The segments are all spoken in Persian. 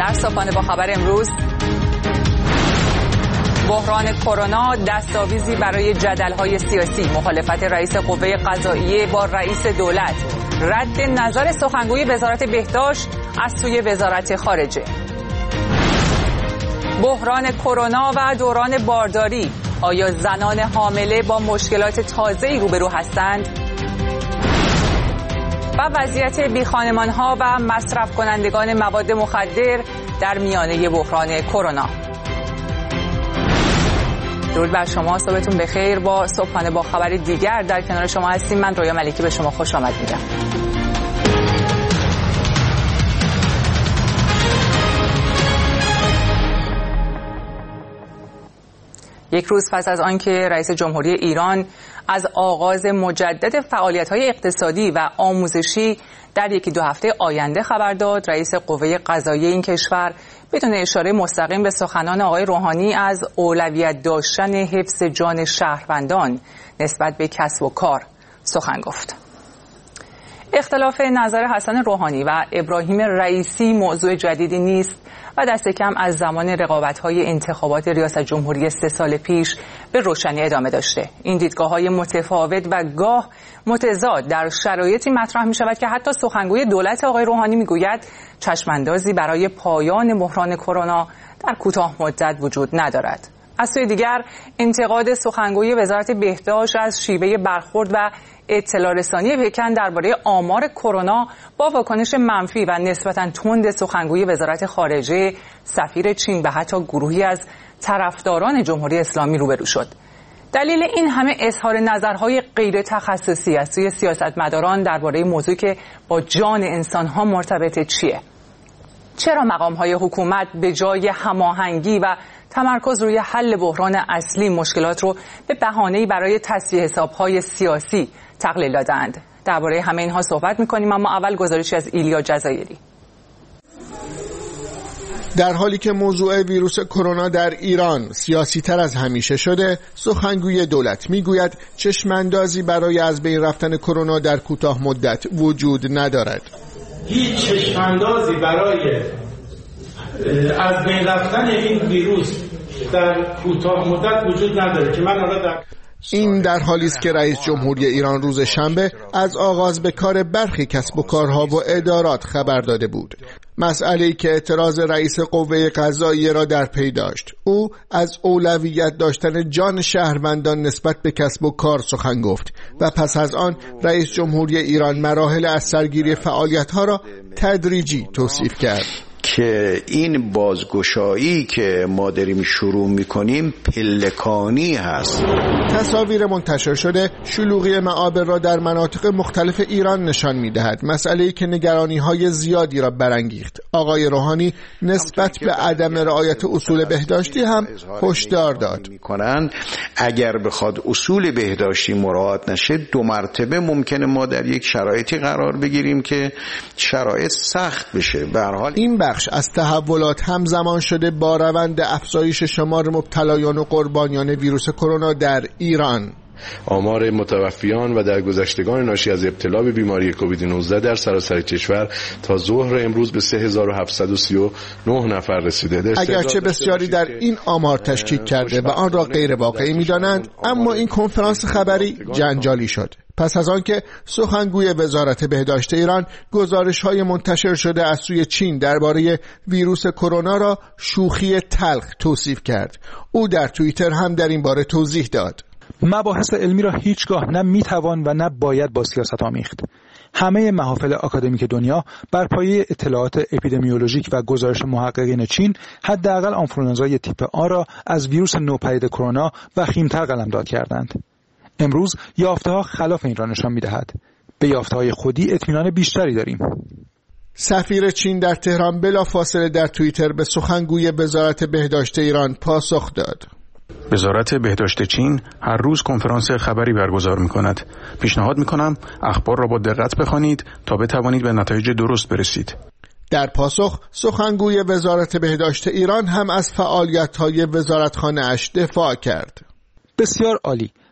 در صبحانه با خبر امروز، بحران کرونا دستاویزی برای جدل‌های سیاسی، مخالفت رئیس قوه قضاییه با رئیس دولت، رد نظر سخنگوی وزارت بهداشت از سوی وزارت خارجه. بحران کرونا و دوران بارداری، آیا زنان حامله با مشکلات تازه‌ای روبرو هستند؟ و وضعیت بیخانمان‌ها و مصرف کنندگان مواد مخدر در میانه بحران کرونا. درود بر شما، صبحتون بخیر. با صبحانه با خبر دیگر در کنار شما هستیم. من رویا ملکی به شما خوش آمد میگم. یک روز پس از آنکه رئیس جمهوری ایران از آغاز مجدد فعالیت‌های اقتصادی و آموزشی در یکی دو هفته آینده خبر داد، رئیس قوه قضاییه این کشور بدون اشاره مستقیم به سخنان آقای روحانی از اولویت داشتن حفظ جان شهروندان نسبت به کسب و کار سخن گفت. اختلاف نظر حسن روحانی و ابراهیم رئیسی موضوع جدیدی نیست و دست کم از زمان رقابت‌های انتخابات ریاست جمهوری 3 سال پیش به روشنی ادامه داشته. این دیدگاه‌های متفاوت و گاه متضاد در شرایطی مطرح می‌شود که حتی سخنگوی دولت آقای روحانی می‌گوید چشم‌اندازی برای پایان بحران کرونا در کوتاه مدت وجود ندارد. از سوی دیگر انتقاد سخنگوی وزارت بهداشت از شیوه برخورد و اطلاع رسانی پکن درباره آمار کرونا با واکنش منفی و نسبتاً تند سخنگوی وزارت خارجه، سفیر چین و حتی گروهی از طرفداران جمهوری اسلامی روبرو شد. دلیل این همه اظهار نظرهای غیر تخصصی از سوی سیاستمداران درباره موضوعی که با جان انسان‌ها مرتبطه چیه؟ چرا مقام‌های حکومت به جای هماهنگی و تمرکز روی حل بحران اصلی مشکلات رو به بهانه‌ای برای تصفیه حساب‌های سیاسی تقلیل دادند؟ درباره همه اینها صحبت می‌کنیم، اما اول گزارشی از ایلیا جزایری. در حالی که موضوع ویروس کرونا در ایران سیاسی تر از همیشه شده، سخنگوی دولت میگوید چشماندازی برای از بین رفتن کرونا در کوتاه مدت وجود ندارد. هیچ چشماندازی برای از بین رفتن این ویروس در کوتاه مدت وجود نداره که من این در حالی است که رئیس جمهوری ایران روز شنبه از آغاز به کار برخی کسب و کارها و ادارات خبر داده بود. مسئله‌ای که اعتراض رئیس قوه قضاییه را در پی داشت. او از اولویت داشتن جان شهروندان نسبت به کسب و کار سخن گفت و پس از آن رئیس جمهوری ایران مراحل از سرگیری فعالیت‌ها را تدریجی توصیف کرد. که این بازگشایی که ما داریم شروع میکنیم پلکانی هست. تصاویر منتشر شده شلوغی معابر را در مناطق مختلف ایران نشان میدهد، مسئله‌ای که نگرانی‌های زیادی را برانگیخت. آقای روحانی نسبت به عدم رعایت اصول بهداشتی هم هشدار داد. اگر بخواد اصول بهداشتی مراعات نشه، 2 مرتبه ممکنه ما در یک شرایطی قرار بگیریم که شرایط سخت بشه. به هر حال این بخش از تحولات همزمان شده با روند افزایش شمار مبتلایان و قربانیان ویروس کرونا در ایران. آمار متوفیان و درگذشتگان ناشی از ابتلا به بیماری کووید 19 در سراسر کشور تا ظهر امروز به 3739 نفر رسیده. اگرچه بسیاری در این آمار تشکیک کرده و آن را غیر واقعی می‌دانند، اما این کنفرانس خبری جنجالی شد. پس از آنکه سخنگوی وزارت بهداشت ایران گزارش‌های منتشر شده از سوی چین درباره ویروس کرونا را شوخی تلخ توصیف کرد. او در توییتر هم در این باره توضیح داد. مباحث علمی را هیچگاه نه میتوان و نه باید با سیاست آمیخت. همه محافل آکادمیک دنیا بر پایه اطلاعات اپیدمیولوژیک و گزارش محققین چین حداقل آنفلوانزای تیپ آ را از ویروس نوپدید کرونا وخیم‌تر قلمداد کردند. امروز یافته‌ها خلاف این را نشان می‌دهد. به یافته‌های خودی اطمینان بیشتری داریم. سفیر چین در تهران بلافاصله در توییتر به سخنگوی وزارت بهداشت ایران پاسخ داد. وزارت بهداشت چین هر روز کنفرانس خبری برگزار می‌کند. پیشنهاد می‌کنم اخبار را با دقت بخوانید تا بتوانید به نتایج درست برسید. در پاسخ سخنگوی وزارت بهداشت ایران هم از فعالیت‌های وزارتخانه‌اش دفاع کرد. بسیار عالی.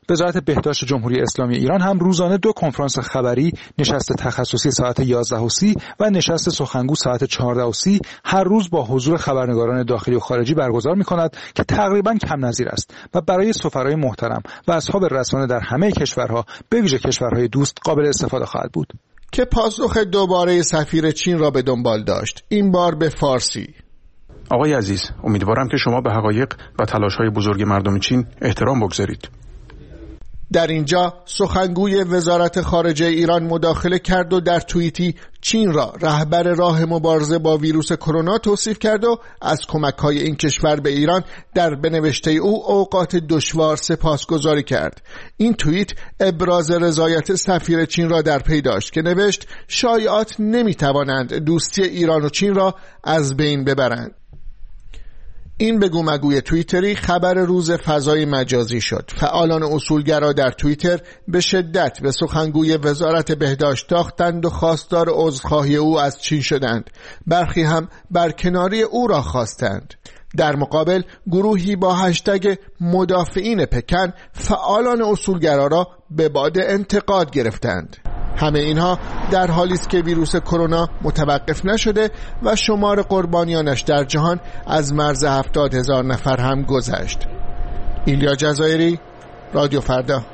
وزارت بهداشت جمهوری اسلامی ایران هم روزانه 2 کنفرانس خبری، نشست تخصصی ساعت 11:30 و نشست سخنگو ساعت 14:30 هر روز با حضور خبرنگاران داخلی و خارجی برگزار می‌کند که تقریباً کم نظیر است و برای سفرای محترم و اصحاب رسانه در همه کشورها به ویژه کشورهای دوست قابل استفاده خواهد بود. که پاسخ دوباره سفیر چین را به دنبال داشت، این بار به فارسی. آقای عزیز، امیدوارم که شما به حقایق و تلاش‌های بزرگ مردم چین احترام بگذارید. در اینجا سخنگوی وزارت خارجه ایران مداخله کرد و در توییتی چین را رهبر راه مبارزه با ویروس کرونا توصیف کرد و از کمک‌های این کشور به ایران در بنوشته او اوقات دشوار سپاسگزاری کرد. این توییت ابراز رضایت سفیر چین را در پی داشت که نوشت شایعات نمی‌توانند دوستی ایران و چین را از بین ببرند. این بگو مگوی توییتری خبر روز فضای مجازی شد. فعالان اصولگرا در توییتر به شدت به سخنگوی وزارت بهداشت تاختند و خواستار عذرخواهی او از چین شدند. برخی هم برکناری او را خواستند. در مقابل گروهی با هشتگ مدافعین پکن فعالان اصولگرا را به باد انتقاد گرفتند. همه اینها در حالی است که ویروس کرونا متوقف نشده و شمار قربانیانش در جهان از مرز 70,000 نفر هم گذشت. ایلیا جزایری، رادیو فردا.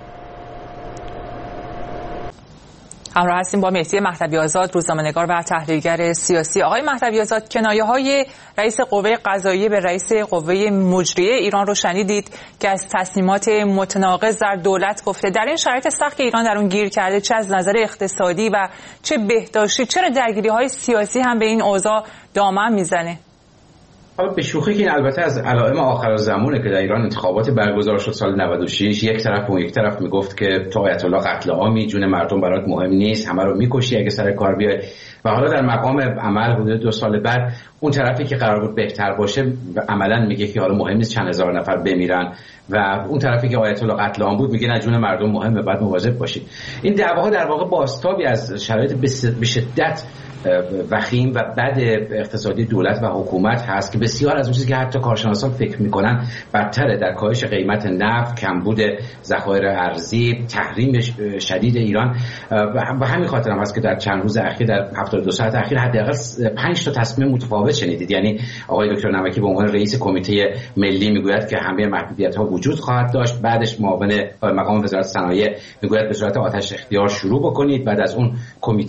همراه هستیم با مهدی مهدوی آزاد، روزنامه‌نگار و تحلیلگر سیاسی. آقای مهدوی آزاد، کنایه‌های رئیس قوه قضاییه به رئیس قوه مجریه ایران رو شنیدید که از تصمیمات متناقض در دولت گفته. در این شرایط سخت که ایران در اون گیر کرده، چه از نظر اقتصادی و چه بهداشتی، چرا درگیری‌های سیاسی هم به این اوضاع دامن میزنه؟ حالا به شوخی که این البته از علائم آخرالزمانه که در ایران انتخابات برگزار شد سال 96، یک طرف و یک طرف میگفت که تو آیت الله قتل عامی، جون مردم برات مهم نیست، همه رو میکشی اگه سر کار بیای. و حالا در مقام عمل حدود 2 سال بعد اون طرفی که قرار بود بهتر باشه عملاً میگه که حالا مهم نیست چند هزار نفر بمیرن و اون طرفی که آیت الله قتل عام بود میگه نه جون مردم مهمه، بعد مواظب باشید. این دعواها در واقع بازتابی از شرایط به شدت وخیم و بد اقتصادی دولت و حکومت هست که بسیار از اون چیزی که حتی کارشناسان فکر میکنن بدتره، در کاهش قیمت نفت، کمبود ذخایر ارزی، تحریم شدید ایران. و همین خاطر هم هست که در چند روز اخیر، در 72 ساعت اخیر حداقل 5 تا تصمیم متفاوت شنیدید. یعنی آقای دکتر نمکی به عنوان رئیس کمیته ملی میگوید که همه محدودیت‌ها وجود خواهد داشت، بعدش معاون مقام وزارت صنایع میگوید به صورت آتش اختیار شروع بکنید، بعد از اون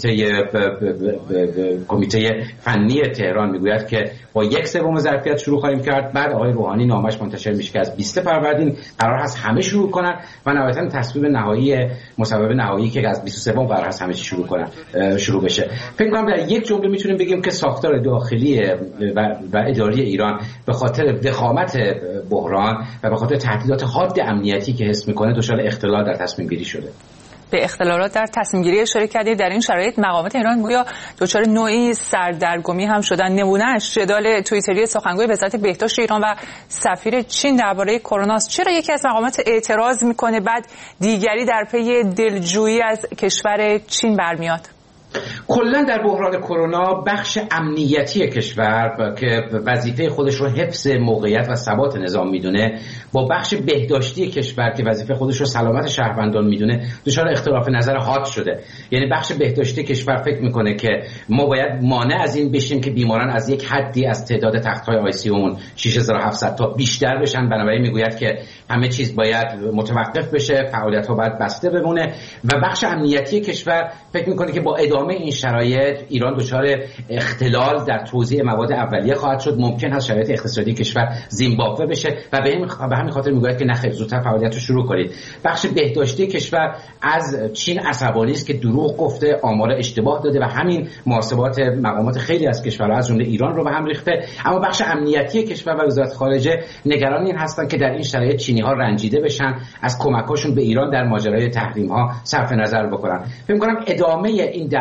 کمیته فنی تهران میگوید که با 1/3 ظرفیت شروع خواهیم کرد. بعد آقای روحانی نامش منتشر میشه که از 20 فروردین قرار هست همه شروع کنن و نهایتاً تصویب نهایی مصوبه نهایی که از 23 قرار هست همه چی شروع بشه. فکر کنم در یک جمله میتونیم بگیم که ساختار داخلی و اداری ایران به خاطر وخامت بحران و به خاطر تهدیدات حاد امنیتی که حس میکنه دچار اختلال در تصمیم گیری شده. به اختلالات در تصمیم گیری اشاره کردید. در این شرایط مقامات ایران گویا دچار نوعی سردرگمی هم شدن. نمونهش جدال توییتری سخنگوی وزارت بهداشت ایران و سفیر چین درباره کرونا است. چرا یکی از مقامات اعتراض میکنه بعد دیگری در پی دلجویی از کشور چین برمیاد؟ کلا در بحران کرونا بخش امنیتی کشور که وظیفه خودش رو حفظ موقعیت و ثبات نظام میدونه با بخش بهداشتی کشور که وظیفه خودش رو سلامت شهروندان میدونه دچار اختلاف نظر حاد شده. یعنی بخش بهداشتی کشور فکر میکنه که ما باید مانع از این بشیم که بیماران از یک حدی از تعداد تخت‌های آی سی اون 6700 تا بیشتر بشن، بنابراین میگوید که همه چیز باید متوقف بشه، فعالیت‌ها باید بسته بمونه. و بخش امنیتی کشور فکر میکنه که با ادامه این شرایط ایران دچار اختلال در توزیع مواد اولیه خواهد شد، ممکن است شرایط اقتصادی کشور زیمبابوه بشه و به همین خاطر میگوید که نخیر زودتر فعالیت رو شروع کنید. بخش بهداشتی کشور از چین عصبانی است که دروغ گفته، آمار اشتباه داده و همین محاسبات مقامات خیلی از کشورها از جمله ایران رو به هم ریخته. اما بخش امنیتی کشور و وزارت خارجه نگران این هستن که در این شرایط چینی‌ها رنجیده بشن، از کمک‌هاشون به ایران در ماجرای تحریم‌ها صرف نظر بکنن. فکر می‌کنم ادامه این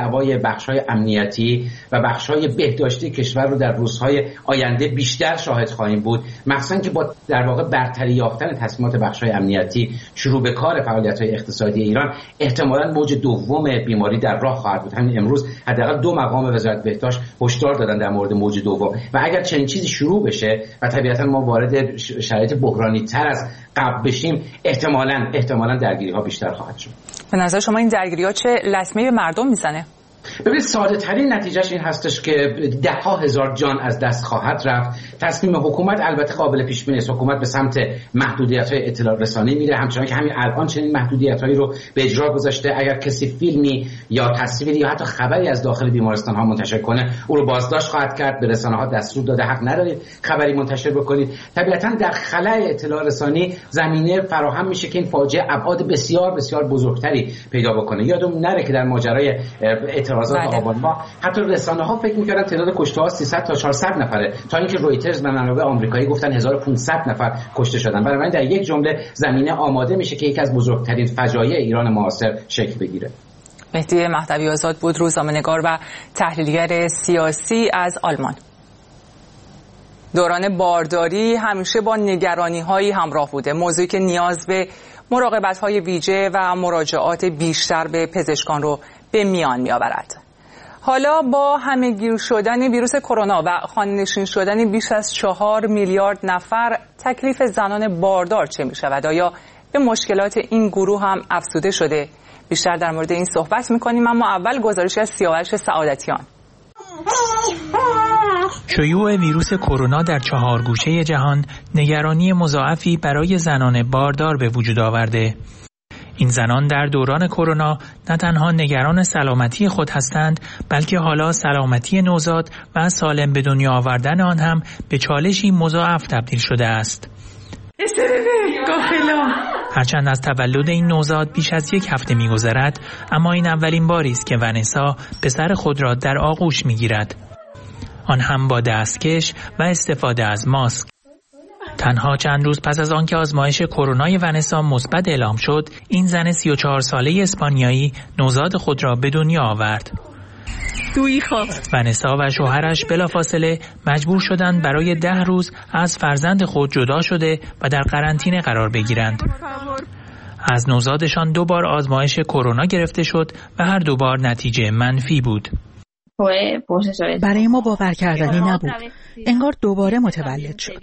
محتوای بخش‌های امنیتی و بخش‌های بهداشتی کشور رو در روزهای آینده بیشتر شاهد خواهیم بود، مخصوصاً که با در واقع برتری یافتن تصمیمات بخش‌های امنیتی شروع به کار فعالیت‌های اقتصادی ایران، احتمالاً موج دوم بیماری در راه خواهد بود. همین امروز حداقل 2 مقام وزارت بهداشت هشدار دادن در مورد موج دوم و اگر چنین چیزی شروع بشه و طبیعتاً ما وارد شرایط بحرانی تر از قبل بشیم، احتمالاً درگیری‌ها بیشتر خواهد شد. به نظر شما این درگیری‌ها چه لطمه‌ای به مردم میزنه؟ ببینید ساده ترین نتیجهش این هستش که 10,000 جان از دست خواهد رفت. تصمیم حکومت البته قابل پیش بینی است. حکومت به سمت محدودیت‌های اطلاع رسانی میره، همچنان که همین الان چنین محدودیت‌هایی رو به اجرا گذاشته. اگر کسی فیلمی یا تصویری یا حتی خبری از داخل بیمارستان‌ها منتشر کنه، او رو بازداشت خواهد کرد. به رسانه‌ها دستور داده حق ندارید خبری منتشر بکنید. طبیعتاً در خلأ اطلاع رسانی زمینه فراهم میشه که این فاجعه ابعاد بسیار بسیار بزرگتری پیدا بکنه. یادم نره که در ماجرای اعتراضات آبان ماه حتی رسانه‌ها فکر می‌کردن تعداد کشته‌ها 300 تا 400 نفره، تا اینکه رویترز و منابع آمریکایی گفتن 1500 نفر کشته شدن. بنابراین در یک جمله زمینه آماده میشه که یکی از بزرگترین فجایع ایران معاصر شکل بگیره. مهدی مهدوی آزاد بود، روزنامه‌نگار و تحلیلگر سیاسی از آلمان. دوران بارداری همیشه با نگرانی‌هایی همراه بوده، موضوعی که نیاز به مراقبت‌های ویژه و مراجعات بیشتر به پزشکان رو به میان می‌آورد. حالا با همه‌گیر شدن ویروس کرونا و خانه‌نشین شدن بیش از 4 میلیارد نفر، تکلیف زنان باردار چه می‌شود؟ آیا به مشکلات این گروه هم افزوده شده؟ بیشتر در مورد این صحبت می‌کنیم، اما اول گزارشی از سیاوش سعادتیان. شیوع ویروس کرونا در 4 گوشه جهان نگرانی مضاعفی برای زنان باردار به وجود آورده. این زنان در دوران کرونا نه تنها نگران سلامتی خود هستند، بلکه حالا سلامتی نوزاد و سالم به دنیا آوردن آن هم به چالشی مضاعف تبدیل شده است. هرچند از تولد این نوزاد بیش از 1 هفته می‌گذرد، اما این اولین باری است که ونسا پسر خود را در آغوش می‌گیرد، آن هم با دستکش و استفاده از ماسک. تنها چند روز پس از آنکه آزمایش کرونای ونسا مثبت اعلام شد، این زن 34 ساله اسپانیایی نوزاد خود را به دنیا آورد. ونسا و شوهرش بلافاصله مجبور شدند برای 10 روز از فرزند خود جدا شده و در قرنطینه قرار بگیرند. از نوزادشان 2 بار آزمایش کرونا گرفته شد و هر 2 بار نتیجه منفی بود. برای ما باور کردنی نبود. انگار دوباره متولد شد.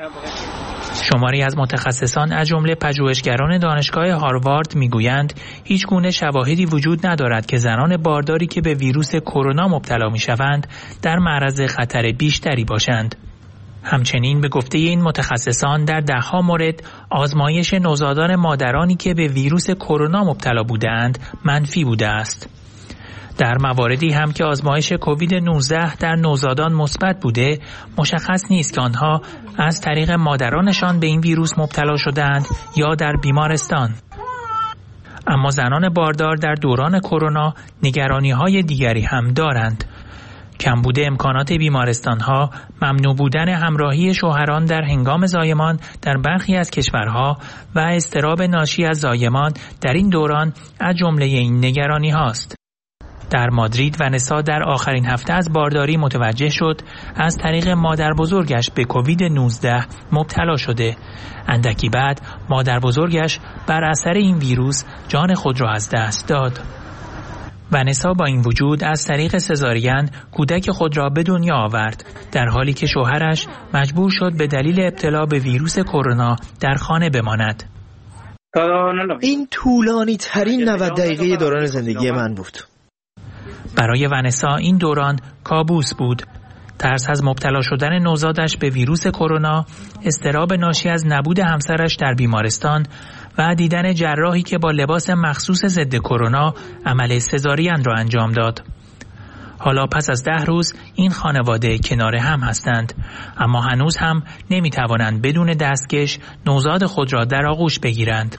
شماری از متخصصان از جمله پژوهشگران دانشگاه هاروارد میگویند هیچ گونه شواهدی وجود ندارد که زنان بارداری که به ویروس کرونا مبتلا میشوند در معرض خطر بیشتری باشند. همچنین به گفته این متخصصان در 10 مورد آزمایش نوزادان مادرانی که به ویروس کرونا مبتلا بودند منفی بوده است. در مواردی هم که آزمایش کووید 19 در نوزادان مثبت بوده، مشخص نیست که آنها از طریق مادرانشان به این ویروس مبتلا شدند یا در بیمارستان. اما زنان باردار در دوران کرونا نگرانی‌های دیگری هم دارند. کمبود امکانات بیمارستان‌ها، ممنوع بودن همراهی شوهران در هنگام زایمان در برخی از کشورها و اضطراب ناشی از زایمان در این دوران از جمله این نگرانی‌هاست. در مادرید ونسا در آخرین هفته از بارداری متوجه شد از طریق مادر بزرگش به کووید 19 مبتلا شده. اندکی بعد مادر بزرگش بر اثر این ویروس جان خود را از دست داد. ونسا با این وجود از طریق سزارین کودک خود را به دنیا آورد، در حالی که شوهرش مجبور شد به دلیل ابتلا به ویروس کرونا در خانه بماند. این طولانی ترین 90 دقیقه دوران زندگی من بود. برای ونسا این دوران کابوس بود. ترس از مبتلا شدن نوزادش به ویروس کرونا، اضطراب ناشی از نبود همسرش در بیمارستان و دیدن جراحی که با لباس مخصوص ضد کرونا عمل سزارین را انجام داد. حالا پس از 10 روز این خانواده کنار هم هستند، اما هنوز هم نمیتوانند بدون دستکش نوزاد خود را در آغوش بگیرند.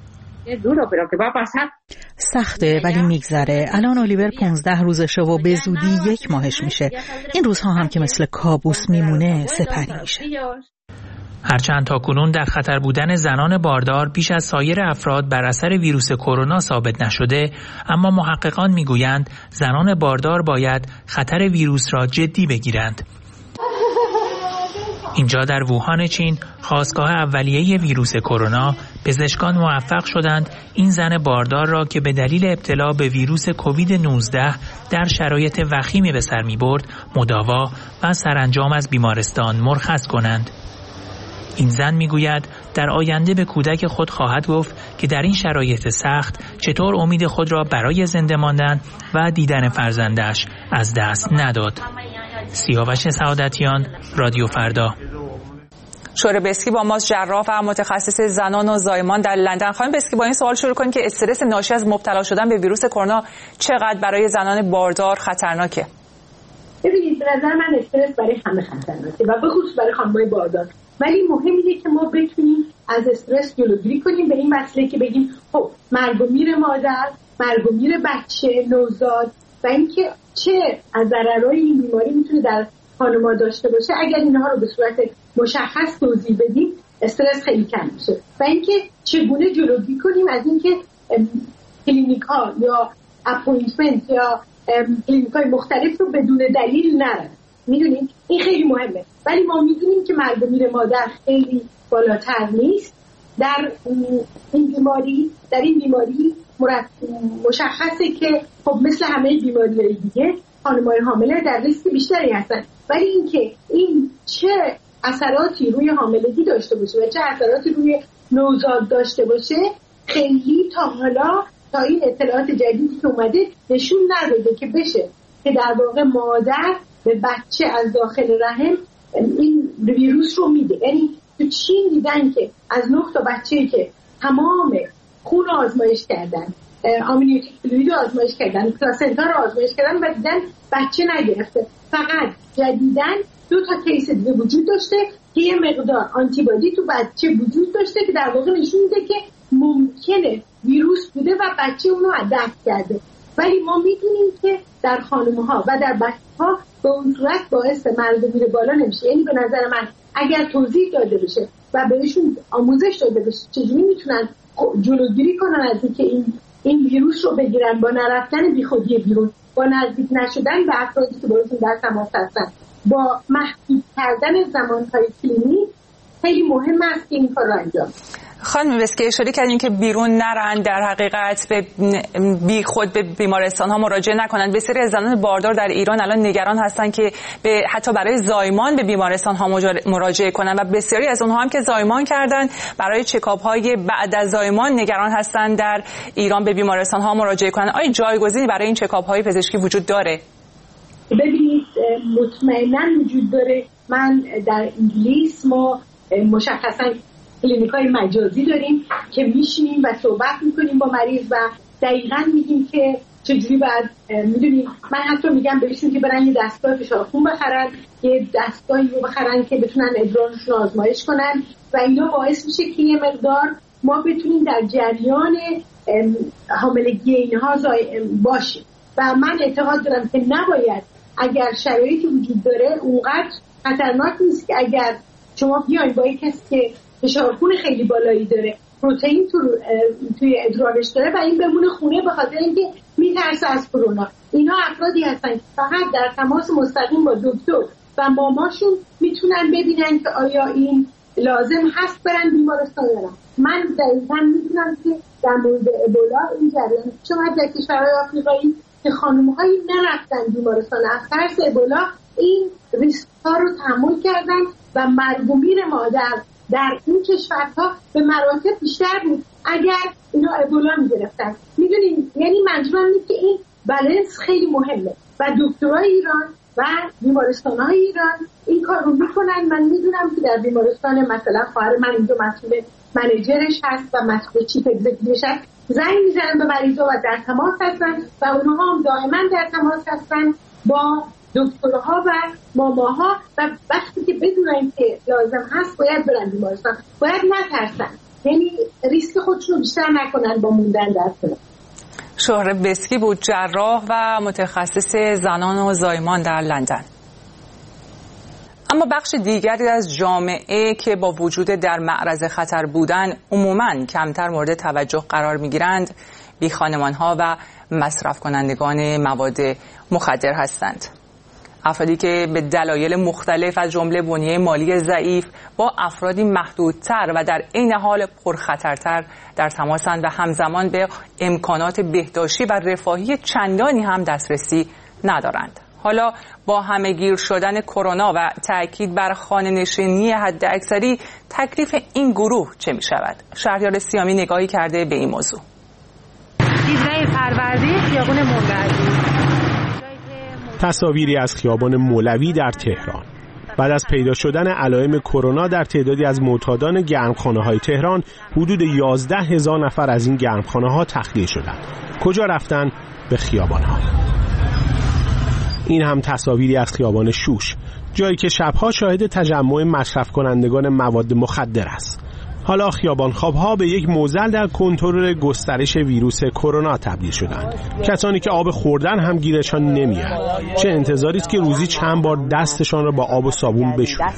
سخته ولی میگذره. الان الیور 15 روزشه و به زودی 1 ماهش میشه. این روزها هم که مثل کابوس میمونه سپری میشه. هرچند تاکنون در خطر بودن زنان باردار بیش از سایر افراد بر اثر ویروس کرونا ثابت نشده، اما محققان میگویند زنان باردار باید خطر ویروس را جدی بگیرند. اینجا در ووهان چین، خاستگاه اولیه ویروس کرونا، پزشکان موفق شدند این زن باردار را که به دلیل ابتلا به ویروس کووید 19 در شرایط وخیمی به سر می‌برد، مداوا و سرانجام از بیمارستان مرخص کنند. این زن میگوید در آینده به کودک خود خواهد گفت که در این شرایط سخت چطور امید خود را برای زنده ماندن و دیدن فرزندش از دست نداد. سیاوش سعادتیان، رادیو فردا. شوهر بسکی با ماست، جراح و متخصص زنان و زایمان در لندن. خانم بسکی، با این سوال شروع کنیم که استرس ناشی از مبتلا شدن به ویروس کرونا چقدر برای زنان باردار خطرناکه؟ ببینید، به نظر من استرس برای همه خطرناکه و به خصوص برای خانم‌های باردار، ولی مهم اینه که ما بتونیم از استرس جلوگیری کنیم به این وسیله که بگیم خب مرگ و میر مادر، مرگ و میر بچه، نوزاد و اینکه چه از ضررهای این بیماری میتونه در خانم‌ها داشته باشه. اگر اینها رو به صورت مشخص توضیح بدیم استرس خیلی کم میشه و اینکه چگونه جلوگیری کنیم از اینکه کلینیک‌ها یا اپوینتمنت یا کلینیک‌های مختلف رو بدون دلیل نرن. میدونید این خیلی مهمه، ولی ما میدونیم که مرگ و میر مادر خیلی بالاتر نیست در این بیماری مشخصه که خب مثل همه بیماری‌های دیگه خانم‌های حامله در ریسک بیشتری هستن، ولی اینکه این چه اثراتی روی حاملگی داشته باشه و چه اثراتی روی نوزاد داشته باشه خیلی تا حالا تا این اطلاعات جدیدی که اومده نشون نداده که بشه که در واقع مادر به بچه از داخل رحم این ویروس رو میده. یعنی تو چین دیدن که از 9 تا بچه‌ای که تمام خون آزمایش کردن، آمنیوتیک فلوید آزمایش کردن، پلاسنتا رو آزمایش کردن و دیدن بچه نگرفته. فقط جدیدن 2 تا کیس دیگه وجود داشته که یه مقدار آنتیبادی تو بچه وجود داشته که در واقع نشون میده که ممکنه ویروس بوده و بچه اونو ادپت کرده. ولی ما میدونیم که در خانم‌ها و در بچه‌ها به اون صورت باعث مرگ و میر بالا نمیشه. یعنی به نظر من اگر توضیح داده بشه و بهشون آموزش داده بشه چجوری میتونن جلوگیری کنن از اینکه این ویروس رو بگیرن با نرفتن بیخودی بیرون، با نزدیک نشدن به افرادی که باهاشون در تماس هستن، با محدود کردن زمان‌های کلینیک، خیلی مهم است که این کار رو انجام. خانم بسکی اشاره کردین که بیرون نرن، در حقیقت به بی خود به بیمارستان ها مراجعه نکنن. بسیاری از زنان باردار در ایران الان نگران هستن که حتی برای زایمان به بیمارستان ها مراجعه کنن و بسیاری از اونها هم که زایمان کردن برای چکاپ های بعد از زایمان نگران هستن در ایران به بیمارستان ها مراجعه کنن. آیا جایگزینی برای این چکاپ های پزشکی وجود داره؟ ببینید، مطمئنا وجود داره. من در انگلیس ما مشخصا کلینیکای مجازی داریم که میشینیم و صحبت میکنیم با مریض و دقیقاً میگیم که چجوری باید، میدونیم من حتی میگم بهشون که برن یه دستگاه فشار خون بخرن، یه دستگاهی رو بخرن که بتونن ادرارشون آزمایش کنن و اینا باعث میشه که یه مقدار ما بتونیم در جریان حاملگی اینها باشیم. و من اعتقاد دارم که نباید، اگر شرایطی وجود داره اونقدر خطرناک نیست که اگر شما بیاین با یک کسی که فشار خون خیلی بالایی داره، پروتئین توی ادرارش داره و این بمونه خونه به خاطر اینکه میترسه از کرونا. اینا افرادی هستن که فقط در تماس مستقیم با دکتر و ماماشون میتونن ببینن که آیا این لازم هست برن بیمارستان یا نه. من دقیقاً میدونم که در مورد ابولا این جریان شما در کشورهای آفریقایی که خانم‌هایی نرفتن بیمارستان از ترس ابولا، این ریسک‌ها رو تحمل کردن و مرگ و میر مادر در این کشورها به مراتب بیشتر بود اگر اینا ابولا میگرفتن. میدونین، یعنی منظورم اینه که این بالانس خیلی مهمه و دکترای ایران و بیمارستان‌های ایران این کار رو میکنن. من میدونم که در بیمارستان مثلا خواهر من اینجا مسئول منیجرش هست و مسئول چیف اگزیکتیوش هست، زنگ میزنن به مریضا و در تماس هستن و اونها هم دائما در تماس هستن با دکترها و ماماها و وقتی که بدونن که لازم هست باید برن بیمارستان، باید نترسن، یعنی ریسک خودشون رو بیشتر نکنن با موندن در خونه. شوهر بسکی بود، جراح و متخصص زنان و زایمان در لندن. اما بخش دیگری از جامعه که با وجود در معرض خطر بودن عموماً کمتر مورد توجه قرار می‌گیرند بیخانمان‌ها و مصرف کنندگان مواد مخدر هستند. افرادی که به دلایل مختلف از جمله بنیه مالی ضعیف با افرادی محدودتر و در عین حال پرخطرتر در تماسند و همزمان به امکانات بهداشتی و رفاهی چندانی هم دسترسی ندارند. حالا با همه‌گیر شدن کرونا و تأکید بر خانه‌نشینی حداکثری تکلیف این گروه چه می شود؟ شهریار سیامی نگاهی کرده به این موضوع. 17 فروردین خیابان مولوی. تصاویری از خیابان مولوی در تهران. بعد از پیدا شدن علائم کرونا در تعدادی از معتادان گرمخانه‌های تهران، حدود 11,000 نفر از این گرمخانه‌ها تخلیه شدند. کجا رفتن؟ به خیابان‌ها. این هم تصاویری از خیابان شوش، جایی که شبها شاهد تجمع مصرف کنندگان مواد مخدر است. حالا خیابان خواب‌ها به یک معضل در کنترل گسترش ویروس کرونا تبدیل شدند. کسانی که آب خوردن هم گیرشان نمیاد. چه انتظاری است که روزی چند بار دستشان را با آب و صابون بشورند.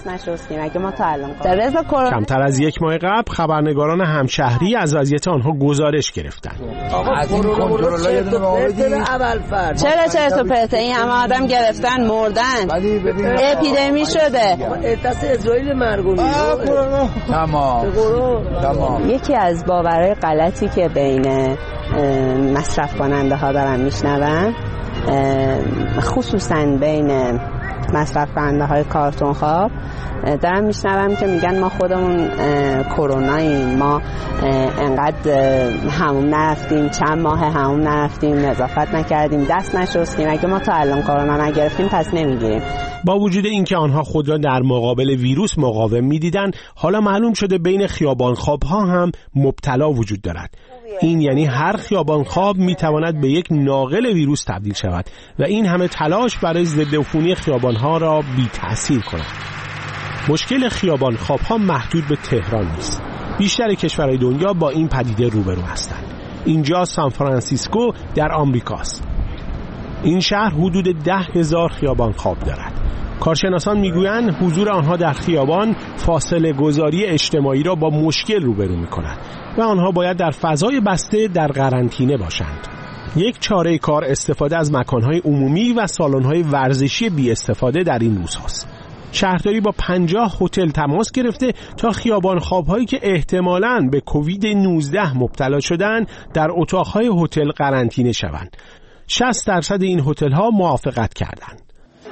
کمتر از یک ماه قبل خبرنگاران همشهری از وضعیت آنها گزارش گرفتند. از این کنترل‌های چرا چرت و پرت این همه آدم گرفتن مردن اپیدمی شده. دست اسرائیل مرگومی. تمام. یکی از باورهای غلطی که بین مصرف کننده ها دارن میشنون، خصوصا بین مصرف کننده های کارتون خواب دارم میشنوم که میگن ما خودمون کروناییم، ما انقدر حموم نرفتیم، چند ماه حموم نرفتیم، نظافت نکردیم، دست نشستیم، اگه ما تا الان کرونا نگرفتیم پس نمیگیریم. با وجود اینکه آنها خود را در مقابل ویروس مقاوم می‌دیدند، حالا معلوم شده بین خیابان‌خواب‌ها هم مبتلا وجود دارد. این یعنی هر خیابان‌خواب می‌تواند به یک ناقل ویروس تبدیل شود و این همه تلاش برای ضدعفونی خیابان‌ها را بی‌تأثیر کند. مشکل خیابان‌خواب‌ها محدود به تهران نیست. بیشتر کشورهای دنیا با این پدیده روبرو هستند. اینجا سان فرانسیسکو در آمریکاست. این شهر حدود 10,000 خیابان‌خواب دارد. کارشناسان میگویند حضور آنها در خیابان فاصله گذاری اجتماعی را با مشکل روبرو می‌کند و آنها باید در فضای بسته در قرنطینه باشند. یک چاره کار استفاده از مکان‌های عمومی و سالن‌های ورزشی بی استفاده در این روزهاست. شهرداری با 50 هتل تماس گرفته تا خیابان خواب‌هایی که احتمالاً به کووید 19 مبتلا شدن در اتاق‌های هتل قرنطینه شوند. 60% این هتل‌ها موافقت کردند.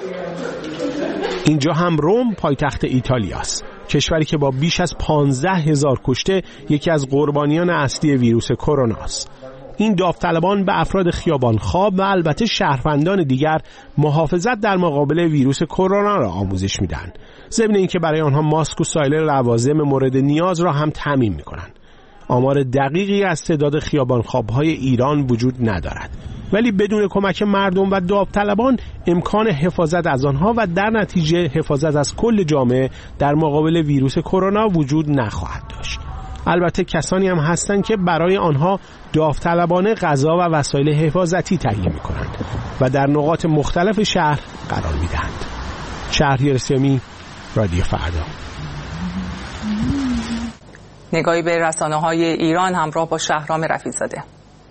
اینجا هم روم پایتخت ایتالیاست، کشوری که با بیش از 15,000 کشته یکی از قربانیان اصلی ویروس کرونا است. این داوطلبان به افراد خیابان خواب و البته شهروندان دیگر محافظت در مقابل ویروس کرونا را آموزش میدن، ضمن اینکه برای آنها ماسک و سایر لوازم مورد نیاز را هم تامین میکنند. آمار دقیقی از تعداد خیابان خواب‌های ایران وجود ندارد، ولی بدون کمک مردم و داوطلبان امکان حفاظت از آنها و در نتیجه حفاظت از کل جامعه در مقابل ویروس کرونا وجود نخواهد داشت. البته کسانی هم هستند که برای آنها داوطلبانه غذا و وسایل حفاظتی تهیه می‌کنند و در نقاط مختلف شهر قرار می‌دهند. شهریار سیامی، رادیو فردا. نگاهی به رسانه‌های ایران همراه با شهرام رفیع‌زاده.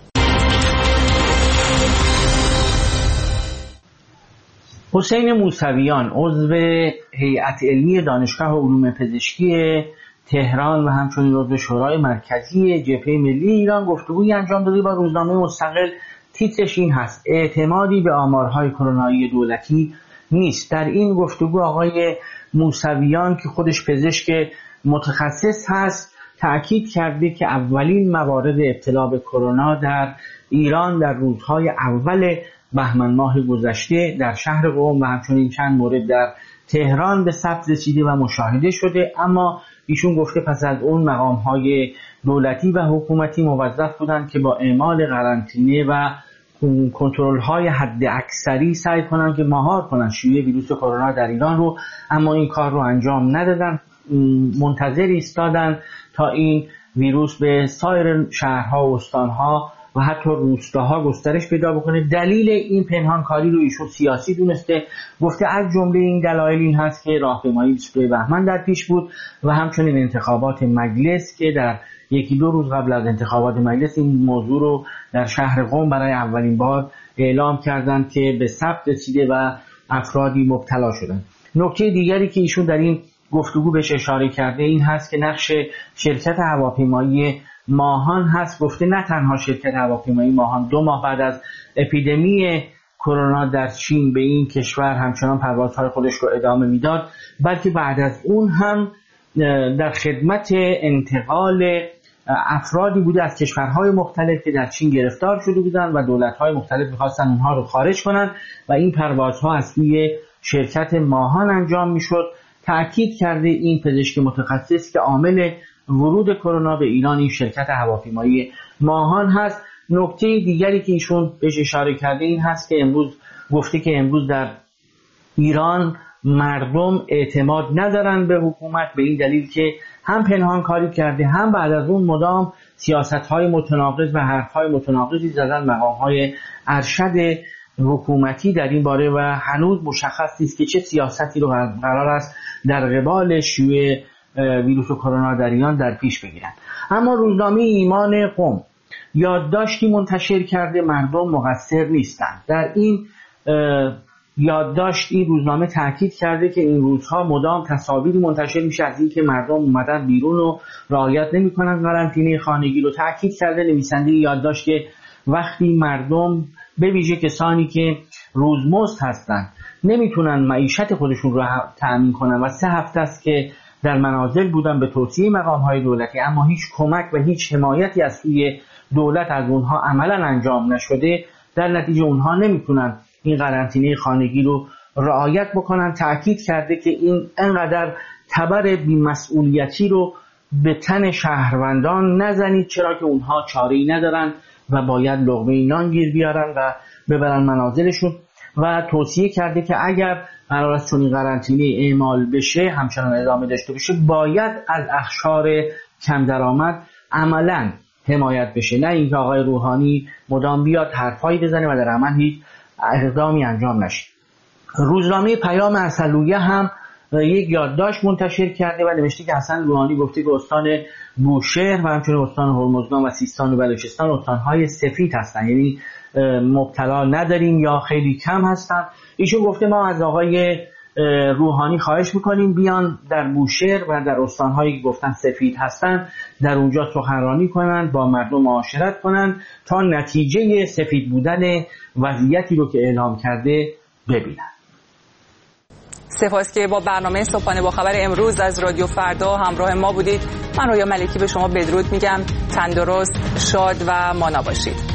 حسین موسویان عضو هیئت علمی دانشگاه علوم پزشکی تهران و همچنین عضو شورای مرکزی جبهه ملی ایران گفتگویی انجام داده با روزنامه مستقل. تیترش این هست: اعتمادی به آمارهای کرونایی دولتی نیست. در این گفتگو آقای موسویان که خودش پزشک متخصص هست تأکید کرده که اولین موارد ابتلا به کرونا در ایران در روزهای اول بهمن ماه گذشته در شهر قم و همچنین چند مورد در تهران به ثبت رسیده و مشاهده شده، اما ایشون گفته پس از اون مقام‌های دولتی و حکومتی موظف بودند که با اعمال قرنطینه و کنترل‌های حد اکثری سعی کنند که مهار کنند شیوع ویروس کرونا در ایران رو، اما این کار رو انجام ندادن. منتظر ایستادن تا این ویروس به سایر شهرها و استانها و حتی روستاها گسترش پیدا بکنه. دلیل این پنهانکاری رو ایشون سیاسی دونسته، گفته از جمله این دلایل این هست که راهپیمایی 22 بهمن در پیش بود و همچنین انتخابات مجلس که در 1-2 روز قبل از انتخابات مجلس این موضوع رو در شهر قم برای اولین بار اعلام کردند که به ثبت رسیده و افرادی مبتلا شدند. نکته دیگری که ایشون در این گفتگو بهش اشاره کرده این هست که نقش شرکت هواپیمایی ماهان هست. گفته نه تنها شرکت هواپیمایی ماهان 2 ماه بعد از اپیدمی کرونا در چین به این کشور همچنان پروازهای خودش رو ادامه میداد، بلکه بعد از اون هم در خدمت انتقال افرادی بوده از کشورهای مختلف که در چین گرفتار شده بودند و دولت‌های مختلف می‌خواستن اونها رو خارج کنند و این پروازها از سوی شرکت ماهان انجام میشد. تأکید کرده این پزشک متخصص که عامل ورود کرونا به ایران این شرکت هواپیمایی ماهان هست. نکته دیگری که ایشون بهش اشاره کرده این هست که گفته که امروز در ایران مردم اعتماد ندارن به حکومت، به این دلیل که هم پنهانکاری کرده هم بعد از اون مدام سیاست‌های متناقض و حرف‌های متناقضی زدن مقام‌های ارشد حکومتی در این باره و هنوز مشخص نیست که چه سیاستی رو قرار است در قبال شیوع ویروس کرونا در ایران در پیش بگیرن. اما روزنامه ایمان قم یادداشتی منتشر کرده مردم مقصر نیستند. در این یادداشت این روزنامه تاکید کرده که این روزها مدام تصاویری منتشر میشه از این که مردم اومدن بیرون و رعایت نمی‌کنن قرنطینه خانگی رو. تاکید کرده نویسنده یادداشت که وقتی مردم به ویژه کسانی که روزمزد هستند نمیتونن معیشت خودشون رو تأمین کنن و 3 هفته است که در منازل بودن به توصیه مقام‌های دولتی اما هیچ کمک و هیچ حمایتی از سوی دولت از اونها عملاً انجام نشده، در نتیجه اونها نمیتونن این قرنطینه خانگی رو رعایت بکنن. تأکید کرده که این انقدر تبر بی‌مسئولیتی رو به تن شهروندان نزنید، چرا که اونها چاره‌ای ندارن و باید لقمه نان گیر بیارن و ببرن منازلشون. و توصیه کرده که اگر قرار است چنین قرنطینه اعمال بشه همچنان ادامه داشته باشه باید از اقشار کم درآمد عملاً حمایت بشه، نه اینکه آقای روحانی مدام بیاد حرفایی بزنه و در عمل هیچ اقدامی انجام نشه. روزنامه پیام عسلویه هم یک یادداشت منتشر کرده و نوشته که حسن روحانی گفته که استان بوشهر و همچنین استان هرمزگان و سیستان و بلوچستان استان‌های سفید هستن، یعنی مبتلا نداریم یا خیلی کم هستن. ایشون گفته ما از آقای روحانی خواهش میکنیم بیان در بوشهر و در استان‌هایی که گفتن سفید هستن در اونجا سخنرانی کنند، با مردم معاشرت کنند تا نتیجه سفید بودن وضعیتی رو که اعلام کرده ببینند. سپاس که با برنامه صبحانه با خبر امروز از رادیو فردا همراه ما بودید. من رویا ملکی به شما بدرود میگم. تندرست، شاد و مانا باشید.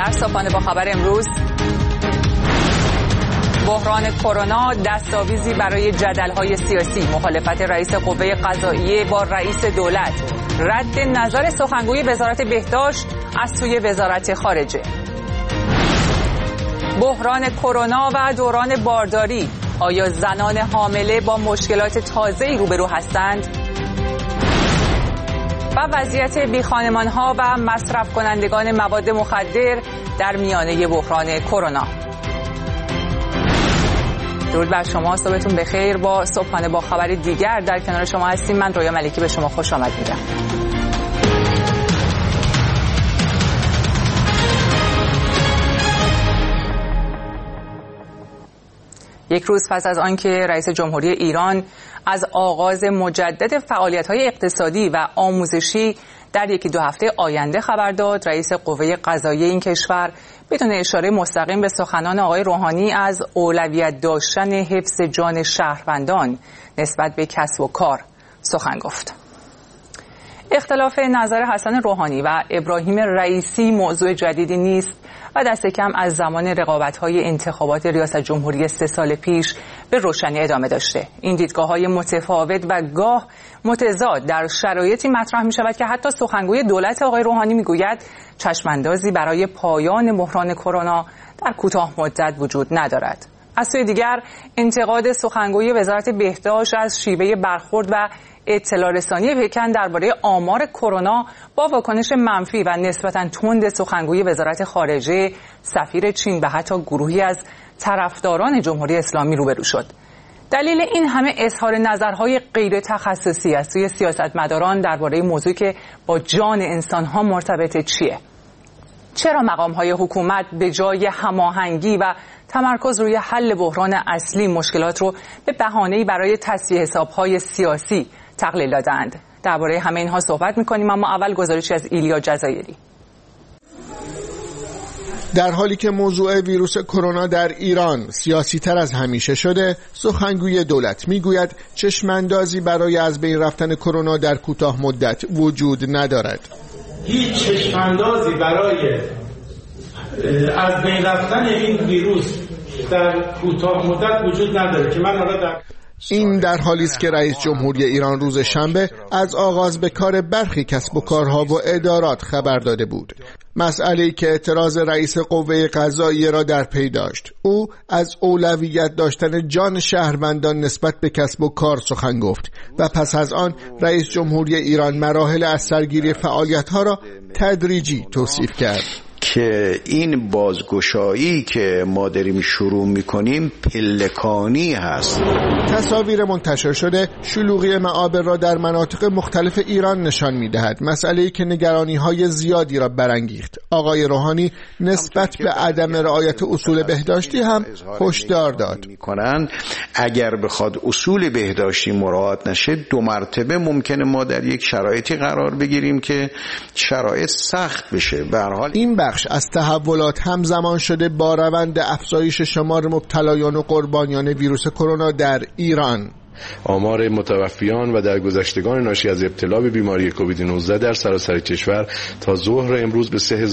در صبحانه با خبر امروز، بحران کرونا دستاویزی برای جدل‌های سیاسی، مخالفت رئیس قوه قضاییه با رئیس دولت، رد نظر سخنگوی وزارت بهداشت از سوی وزارت خارجه. بحران کرونا و دوران بارداری، آیا زنان حامله با مشکلات تازه‌ای روبرو هستند؟ و وضعیت بیخانمان‌ها و مصرف کنندگان مواد مخدر در میانه بحران کرونا. درود بر شما، صبحتون بخیر. با صبحانه با خبر دیگر در کنار شما هستیم. من رویا ملکی به شما خوش آمد میگم. یک روز پس از آنکه رئیس جمهوری ایران از آغاز مجدد فعالیت‌های اقتصادی و آموزشی در یکی دو هفته آینده خبر داد، رئیس قوه قضاییه این کشور بدون اشاره مستقیم به سخنان آقای روحانی از اولویت داشتن حفظ جان شهروندان نسبت به کسب و کار سخن گفت. اختلاف نظر حسن روحانی و ابراهیم رئیسی موضوع جدیدی نیست و دست کم از زمان رقابت‌های انتخابات ریاست جمهوری 3 سال پیش به روشنی ادامه داشته. این دیدگاه‌های متفاوت و گاه متضاد در شرایطی مطرح می‌شود که حتی سخنگوی دولت آقای روحانی می‌گوید چشم‌اندازی برای پایان بحران کرونا در کوتاه مدت وجود ندارد. از سوی دیگر انتقاد سخنگوی وزارت بهداشت از شیوه برخورد و اطلاع رسانی پکن درباره آمار کرونا با واکنش منفی و نسبتاً تند سخنگوی وزارت خارجه، سفیر چین و حتی گروهی از طرفداران جمهوری اسلامی روبرو شد. دلیل این همه اظهار نظرهای غیر تخصصی از سوی سیاستمداران درباره موضوعی که با جان انسان‌ها مرتبط چیه؟ چرا مقام‌های حکومت به جای هماهنگی و تمرکز روی حل بحران اصلی مشکلات رو به بهانه‌ای برای تصفیه حساب‌های سیاسی تقلیل دادند؟ درباره همه اینها صحبت می‌کنیم، اما اول گزارشی از ایلیا جزایری. در حالی که موضوع ویروس کرونا در ایران سیاسی تر از همیشه شده، سخنگوی دولت میگوید چشماندازی برای از بین رفتن کرونا در کوتاه مدت وجود ندارد. هیچ چشماندازی برای از بین رفتن این ویروس در کوتاه مدت وجود نداره که من این در حالی است که رئیس جمهوری ایران روز شنبه از آغاز به کار برخی کسب و کارها و ادارات خبر داده بود. مسئله‌ای که اعتراض رئیس قوه قضاییه را در پی داشت. او از اولویت داشتن جان شهروندان نسبت به کسب و کار سخن گفت و پس از آن رئیس جمهوری ایران مراحل از سرگیری فعالیت‌ها را تدریجی توصیف کرد. که این بازگشایی که ما داریم شروع میکنیم پلکانی هست. تصاویر منتشر شده شلوغی معابر را در مناطق مختلف ایران نشان میدهد، مسئله‌ای که نگرانی‌های زیادی را برانگیخت. آقای روحانی نسبت به عدم رعایت اصول بهداشتی هم هشدار داد. اگر بخواد اصول بهداشتی مراعات نشه، 2 مرتبه ممکنه ما در یک شرایطی قرار بگیریم که شرایط سخت بشه. به هر حال این بخش از تحولات همزمان شده با روند افزایش شمار مبتلایان و قربانیان ویروس کرونا در ایران. آمار متوفیان و درگذشتگان ناشی از ابتلا به بیماری کووید 19 در سراسر کشور تا ظهر امروز به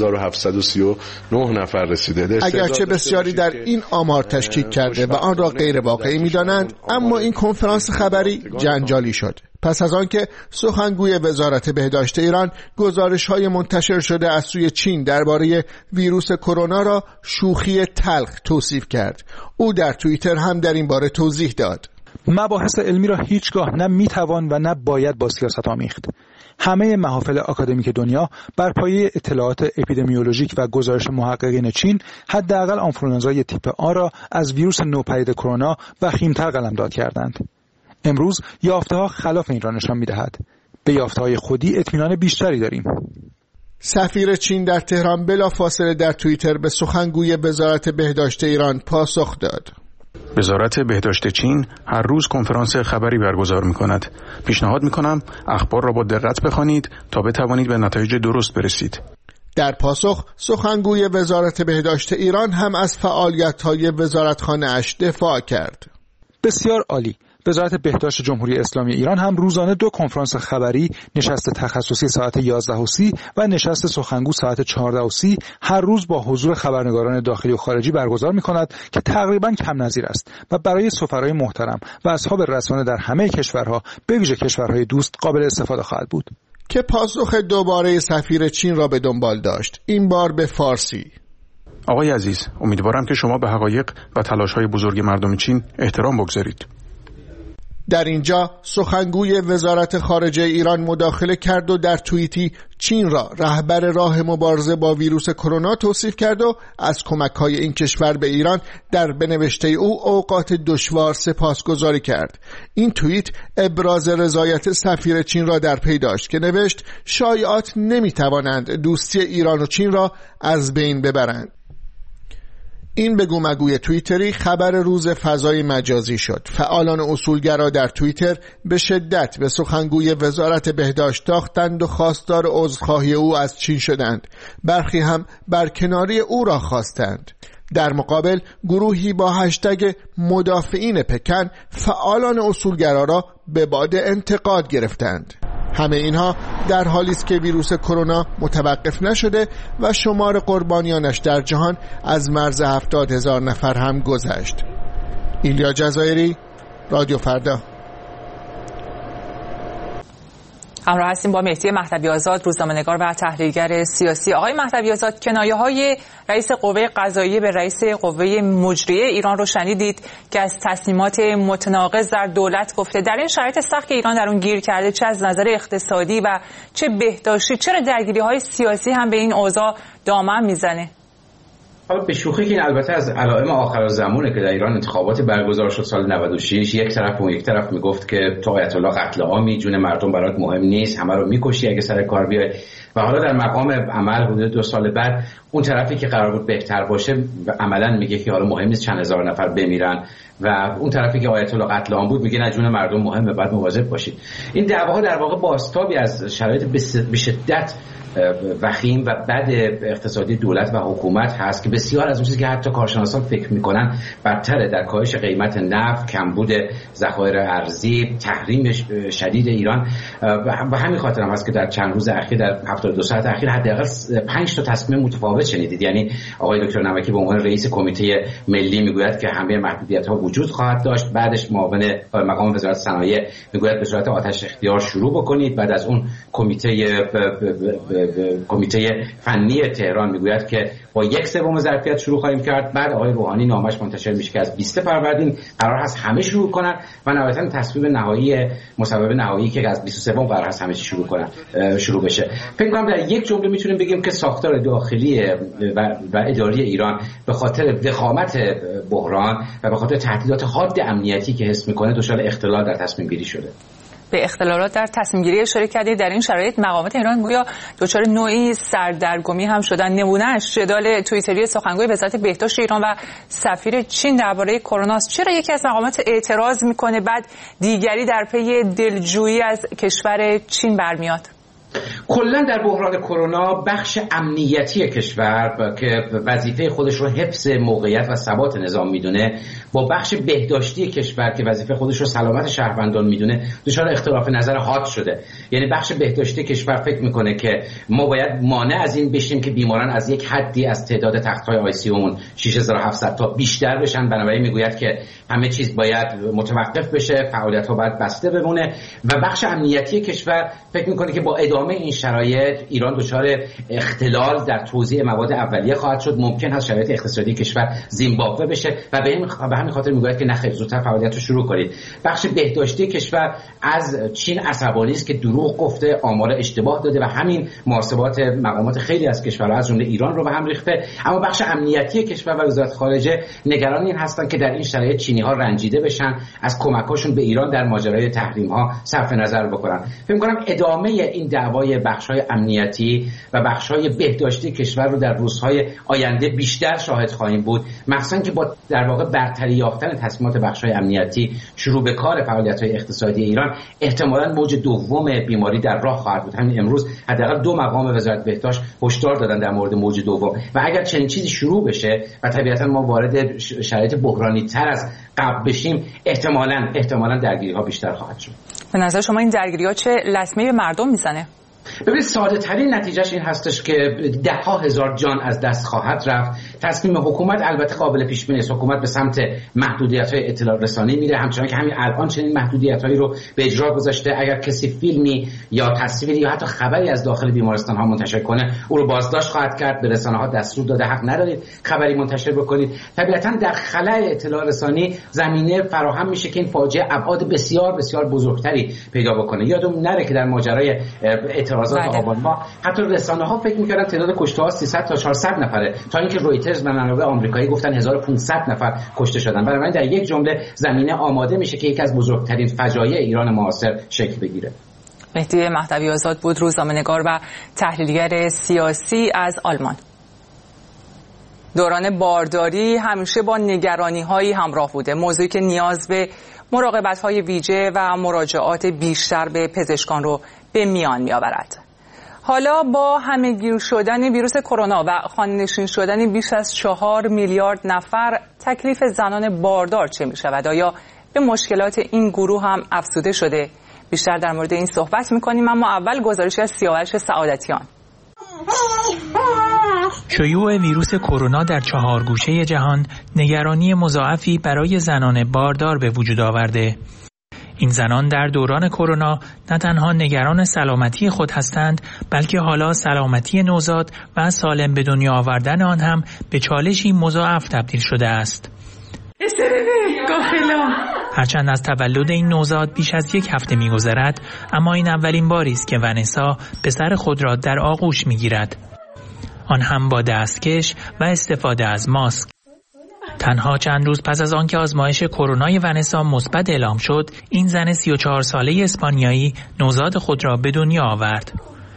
3739 نفر رسیده. اگرچه بسیاری در این آمار تشکیک کرده و آن را غیر واقعی می‌دانند، اما این کنفرانس خبری جنجالی شد. پس از آنکه سخنگوی وزارت بهداشت ایران گزارش‌های منتشر شده از سوی چین درباره ویروس کرونا را شوخی تلخ توصیف کرد. او در توییتر هم در این باره توضیح داد. مباحث علمی را هیچگاه نه میتوان و نه باید با سیاست آمیخت. همه محافل آکادمیک دنیا بر پایه اطلاعات اپیدمیولوژیک و گزارش محققین چین حداقل آنفلوانزای تیپ آ را از ویروس نوپدید کرونا وخیم‌تر قلمداد کردند. امروز یافته‌ها خلاف این را نشان می‌دهد. به یافته‌های خودی اطمینان بیشتری داریم. سفیر چین در تهران بلافاصله در توییتر به سخنگوی وزارت بهداشت ایران پاسخ داد. وزارت بهداشت چین هر روز کنفرانس خبری برگزار می‌کند. پیشنهاد می‌کنم اخبار را با دقت بخوانید تا بتوانید به نتایج درست برسید. در پاسخ سخنگوی وزارت بهداشت ایران هم از فعالیت‌های وزارتخانه‌اش دفاع کرد. بسیار عالی. وزارت بهداشت جمهوری اسلامی ایران هم روزانه 2 کنفرانس خبری، نشست تخصصی ساعت 11:30 و نشست سخنگو ساعت 14:30 هر روز با حضور خبرنگاران داخلی و خارجی برگزار می‌کند که تقریباً کم نظیر است و برای سفرای محترم و اصحاب رسانه در همه کشورها به ویژه کشورهای دوست قابل استفاده خواهد بود. که پاسخ دوباره سفیر چین را به دنبال داشت، این بار به فارسی. آقای عزیز، امیدوارم که شما به حقایق و تلاش‌های بزرگ مردم چین احترام بگذارید. در اینجا سخنگوی وزارت خارجه ایران مداخله کرد و در توییتی چین را رهبر راه مبارزه با ویروس کرونا توصیف کرد و از کمک‌های این کشور به ایران در بنوشته او اوقات دشوار سپاسگزاری کرد. این توییت ابراز رضایت سفیر چین را در پی داشت که نوشت شایعات نمی‌توانند دوستی ایران و چین را از بین ببرند. این بگو مگوی توییتری خبر روز فضای مجازی شد. فعالان اصولگرا در توییتر به شدت به سخنگوی وزارت بهداشت تاختند و خواستار عذرخواهی او از چین شدند. برخی هم برکناری او را خواستند. در مقابل گروهی با هشتگ مدافعین پکن فعالان اصولگرا را به باد انتقاد گرفتند. همه اینها در حالی است که ویروس کرونا متوقف نشده و شمار قربانیانش در جهان از مرز 70,000 نفر هم گذشت. ایلیا جزایری، رادیو فردا. همراه هستیم با مهدی مهدوی آزاد، روزنامه‌نگار و تحلیلگر سیاسی. آقای مهدوی آزاد، کنایه‌های رئیس قوه قضاییه به رئیس قوه مجریه ایران رو شنیدید که از تصمیمات متناقض در دولت گفته. در این شرایط سخت که ایران در اون گیر کرده، چه از نظر اقتصادی و چه بهداشتی، چرا درگیری‌های سیاسی هم به این اوضاع دامن میزنه؟ حالا به شوخی که این البته از علائم آخرالزمانه که در ایران انتخابات برگزار شد سال 96، یک طرف اون یک طرف میگفت که تو آیت الله قتل عامی، جون مردم برات مهم نیست، همه رو میکشی اگه سر کار بیای. و حالا در مقام عمل حدود 2 سال بعد اون طرفی که قرار بود بهتر باشه عملاً میگه که حالا مهم نیست چند هزار نفر بمیرن، و اون طرفی که آیت الله قتل عام بود میگه نه، جون مردم مهمه، باید مواظب باشید. این دعواها در واقع بازتابی از شرایط به شدت وخیم و بد اقتصادی دولت و حکومت هست که بسیار از اون چیزی که حتی کارشناسان فکر میکنن بدتره، در کاهش قیمت نفت، کمبود ذخایر ارزی، تحریم شدید ایران. و همین خاطر هم هست که در چند روز اخیر، در 72 ساعت اخیر، حداقل 5 تا تصمیم متفاوت شنیدید. یعنی آقای دکتر نمکی به عنوان رئیس کمیته ملی میگوید که همه محدودیت‌ها وجود خواهد داشت، بعدش معاون مقام وزارت صنایع میگوید به صورت آتش اختیار شروع بکنید، بعد از اون کمیته فنی تهران میگوید که با 1/3 ظرفیت شروع خواهیم کرد. بعد آقای روحانی نامش منتشر میشه که از 20 فروردین قرار هست همه شروع کنن و نهایتا تصویب نهایی مصوبه نهایی که از 23 قرار هست همه چی شروع بشه. فکر کنم در یک جمله میتونیم بگیم که ساختار داخلی و اداری ایران به خاطر وخامت بحران و به خاطر تهدیدات حاد امنیتی که حس میکنه دچار اختلال در تصمیم گیری شده. به اختلالات در تصمیم گیری اشاره کردید. در این شرایط مقامات ایران گویا دچار نوعی سردرگمی هم شدن. نمونهش جدال توییتری سخنگوی وزارت بهداشت ایران و سفیر چین درباره کرونا است. چرا یکی از مقامات اعتراض میکنه بعد دیگری در پی دلجویی از کشور چین برمیاد؟ کلا در بحران کرونا بخش امنیتی کشور که وظیفه خودش رو حفظ موقعیت و ثبات نظام میدونه با بخش بهداشتی کشور که وظیفه خودش رو سلامت شهروندان میدونه دچار اختلاف نظر حاد شده. یعنی بخش بهداشتی کشور فکر میکنه که ما باید مانع از این بشیم که بیماران از یک حدی از تعداد تخت‌های آی سی اومون 6700 تا بیشتر بشن، بنابراین میگوید که همه چیز باید متوقف بشه، فعالیت‌ها باید بسته بمونه. و بخش امنیتی کشور فکر میکنه که با ادامه این شرایط ایران دچار اختلال در توزیع مواد اولیه خواهد شد، ممکن است شرایط اقتصادی کشور زیمبابوه بشه و به همین خاطر میگوید که نخیر، زودتر فعالیت رو شروع کنید. بخش بهداشتی کشور از چین عصبانی است که دروغ گفته، آمار اشتباه داده و همین محاسبات مقامات خیلی از کشورها از جمله ایران رو به هم ریخته. اما بخش امنیتی کشور و وزارت خارجه نگران این هستند که در این شرایط چینی‌ها رنجیده بشن، از کمک‌هاشون به ایران در ماجرای تحریم‌ها صرف نظر بکنن. فکر می‌کنم ادامه این دعوای بخش‌های امنیتی و بخش‌های بهداشتی کشور رو در روزهای آینده بیشتر شاهد خواهیم بود، مخصوصاً که با در واقع برتری یافتن تصمیمات بخش‌های امنیتی شروع به کار فعالیت‌های اقتصادی ایران، احتمالاً موج دوم بیماری در راه خواهد بود. همین امروز حداقل 2 مقام وزارت بهداشت هشدار دادن در مورد موج دوم و اگر چنین چیزی شروع بشه و طبیعتاً ما وارد شرایط بحرانی تر از قبل بشیم، احتمالاً درگیری‌ها بیشتر خواهد شد. به نظر شما این درگیری‌ها چه لطمه‌ای به مردم میزنه؟ ببینید ساده ترین نتیجهش این هستش که 10,000 جان از دست خواهد رفت. تصمیم حکومت البته قابل پیش بینی است. حکومت به سمت محدودیت‌های اطلاع رسانی میره، همچنان که همین الان چنین محدودیت‌هایی رو به اجرا گذاشته. اگر کسی فیلمی یا تصویری یا حتی خبری از داخل بیمارستان‌ها منتشر کنه، او رو بازداشت خواهد کرد. به رسانه‌ها دستور داده حق ندارید خبری منتشر بکنید. طبیعتاً در خلأ اطلاع رسانی زمینه فراهم میشه که این فاجعه ابعاد بسیار بسیار بزرگتری پیدا بکنه. یادمون نره که در ماجرای اعتراضات آبان ماه حتی رسانه‌ها فکر می‌کردن تعداد کشته‌ها 300 تا 400 نفره، تا اینکه رویترز و منابع آمریکایی گفتن 1500 نفر کشته شدن. بنابراین در یک جمله زمینه آماده میشه که یکی از بزرگترین فجایع ایران معاصر شکل بگیره. مهدی مهدوی آزاد بود، روزنامه‌نگار و تحلیلگر سیاسی از آلمان. دوران بارداری همیشه با نگرانی‌هایی همراه بوده، موضوعی که نیاز به مراقبت‌های ویژه و مراجعات بیشتر به پزشکان رو به میان می‌آورد. حالا با همه‌گیر شدن ویروس کرونا و خانه‌نشین شدن بیش از 4 میلیارد نفر، تکلیف زنان باردار چه می‌شود؟ آیا به مشکلات این گروه هم افزوده شده؟ بیشتر در مورد این صحبت می‌کنیم، اما اول گزارشی از سیاوش سعادتیان. شیوع ویروس کرونا در 4 گوشه جهان نگرانی مضاعفی برای زنان باردار به وجود آورده. این زنان در دوران کرونا نه تنها نگران سلامتی خود هستند، بلکه حالا سلامتی نوزاد و سالم به دنیا آوردن آن هم به چالشی مضاعف تبدیل شده است. هرچند از تولد این نوزاد بیش از 1 هفته می‌گذرد، اما این اولین باری است که ونسا پسر خود را در آغوش می‌گیرد، آن هم با دستکش و استفاده از ماسک. تنها چند روز پس از آنکه آزمایش کرونای ونسا مثبت اعلام شد، این زن 34 ساله اسپانیایی نوزاد خود را به دنیا آورد.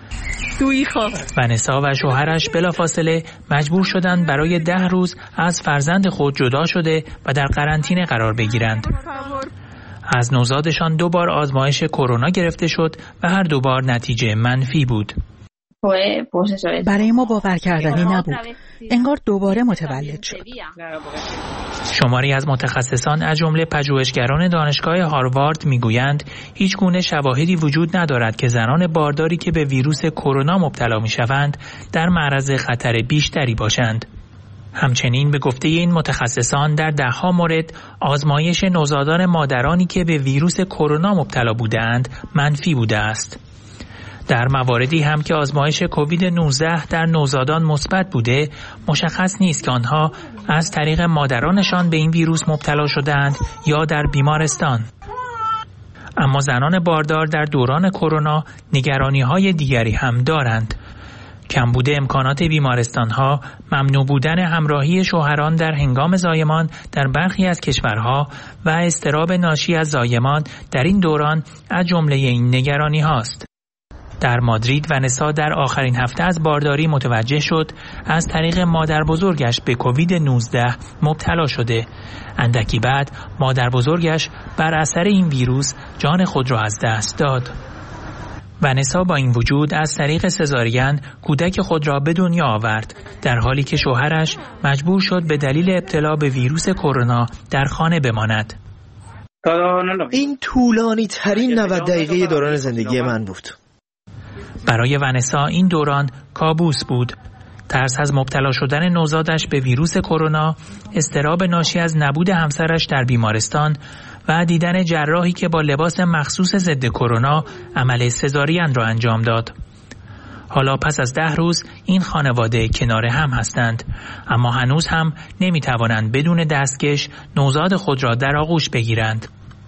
ونسا و شوهرش بلافاصله مجبور شدند برای 10 روز از فرزند خود جدا شده و در قرنطینه قرار بگیرند. از نوزادشان 2 بار آزمایش کرونا گرفته شد و هر 2 بار نتیجه منفی بود. برای ما باور کردنی نبود. انگار دوباره متولد شد. شماری از متخصصان از جمله پژوهشگران دانشگاه هاروارد میگویند هیچ گونه شواهدی وجود ندارد که زنان بارداری که به ویروس کرونا مبتلا میشوند در معرض خطر بیشتری باشند. همچنین به گفته این متخصصان در 10 مورد آزمایش نوزادان مادرانی که به ویروس کرونا مبتلا بودند منفی بوده است. در مواردی هم که آزمایش کووید 19 در نوزادان مثبت بوده، مشخص نیست که آنها از طریق مادرانشان به این ویروس مبتلا شدند یا در بیمارستان. اما زنان باردار در دوران کرونا نگرانی‌های دیگری هم دارند. کمبود امکانات بیمارستان‌ها، ممنوع بودن همراهی شوهران در هنگام زایمان در برخی از کشورها و اضطراب ناشی از زایمان در این دوران از جمله این نگرانی‌هاست. در مادرید ونسا در آخرین هفته از بارداری متوجه شد از طریق مادر بزرگش به کووید 19 مبتلا شده. اندکی بعد مادر بزرگش بر اثر این ویروس جان خود را از دست داد. ونسا با این وجود از طریق سزارین کودک خود را به دنیا آورد، در حالی که شوهرش مجبور شد به دلیل ابتلا به ویروس کرونا در خانه بماند. این طولانی ترین 90 دقیقه دوران زندگی من بود. برای ونسا این دوران کابوس بود. ترس از مبتلا شدن نوزادش به ویروس کرونا، اضطراب ناشی از نبود همسرش در بیمارستان و دیدن جراحی که با لباس مخصوص ضد کرونا عمل سزارین را انجام داد. حالا پس از 10 روز این خانواده کنار هم هستند، اما هنوز هم نمیتوانند بدون دستکش نوزاد خود را در آغوش بگیرند.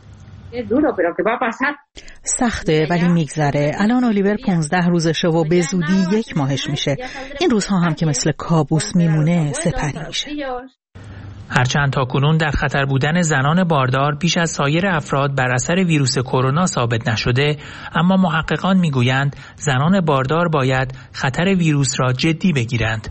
سخته ولی میگذره. الان الیور 15 روزشه و به زودی 1 ماهش میشه. این روزها هم که مثل کابوس میمونه سپری میشه. هرچند تاکنون در خطر بودن زنان باردار بیش از سایر افراد بر اثر ویروس کرونا ثابت نشده، اما محققان میگویند زنان باردار باید خطر ویروس را جدی بگیرند.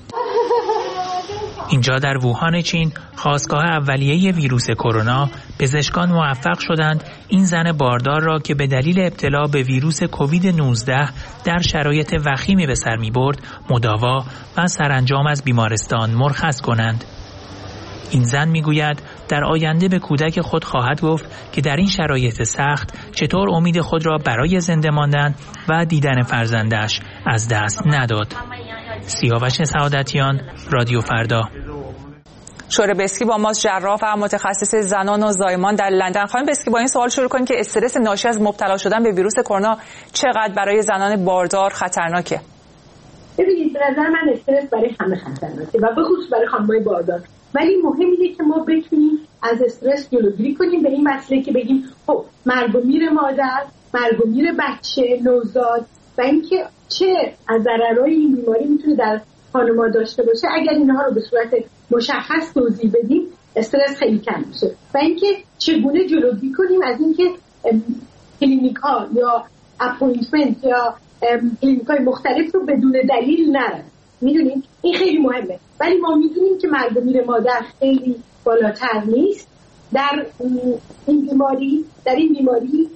اینجا در ووهان چین، خاستگاه اولیه ویروس کرونا، پزشکان موفق شدند این زن باردار را که به دلیل ابتلا به ویروس کووید 19 در شرایط وخیمی به سر می‌برد، مداوا و سرانجام از بیمارستان مرخص کنند. این زن میگوید در آینده به کودک خود خواهد گفت که در این شرایط سخت چطور امید خود را برای زنده ماندن و دیدن فرزندش از دست نداد. سیاوش سعادتیان، رادیو فردا. شوره بسکی با ماست، جراح و متخصص زنان و زایمان در لندن. خانم بسکی، با این سوال شروع کنیم که استرس ناشی از مبتلا شدن به ویروس کرونا چقدر برای زنان باردار خطرناکه؟ ببینید، به نظر من استرس برای همه خطرناکه و به خصوص برای خانم‌های باردار، ولی مهم اینه که ما بتونیم از استرس جلوگیری کنیم به این مسئله که بگیم خب مرگ و میر مادر، مرگ و میر بچه، نوزاد و اینکه چه ضررهای این بیماری میتونه در خانم‌ها داشته باشه. اگر اینها رو به صورت مشخص توضیح بدیم استرس خیلی کم میشه و اینکه چگونه جلوگیری کنیم از اینکه کلینیک‌ها یا اپوینتمنت یا کلینیک‌های مختلف رو بدون دلیل نرن. میدونید این خیلی مهمه، ولی ما میدونیم که مرگ و میر مادر خیلی بالاتر نیست در این بیماری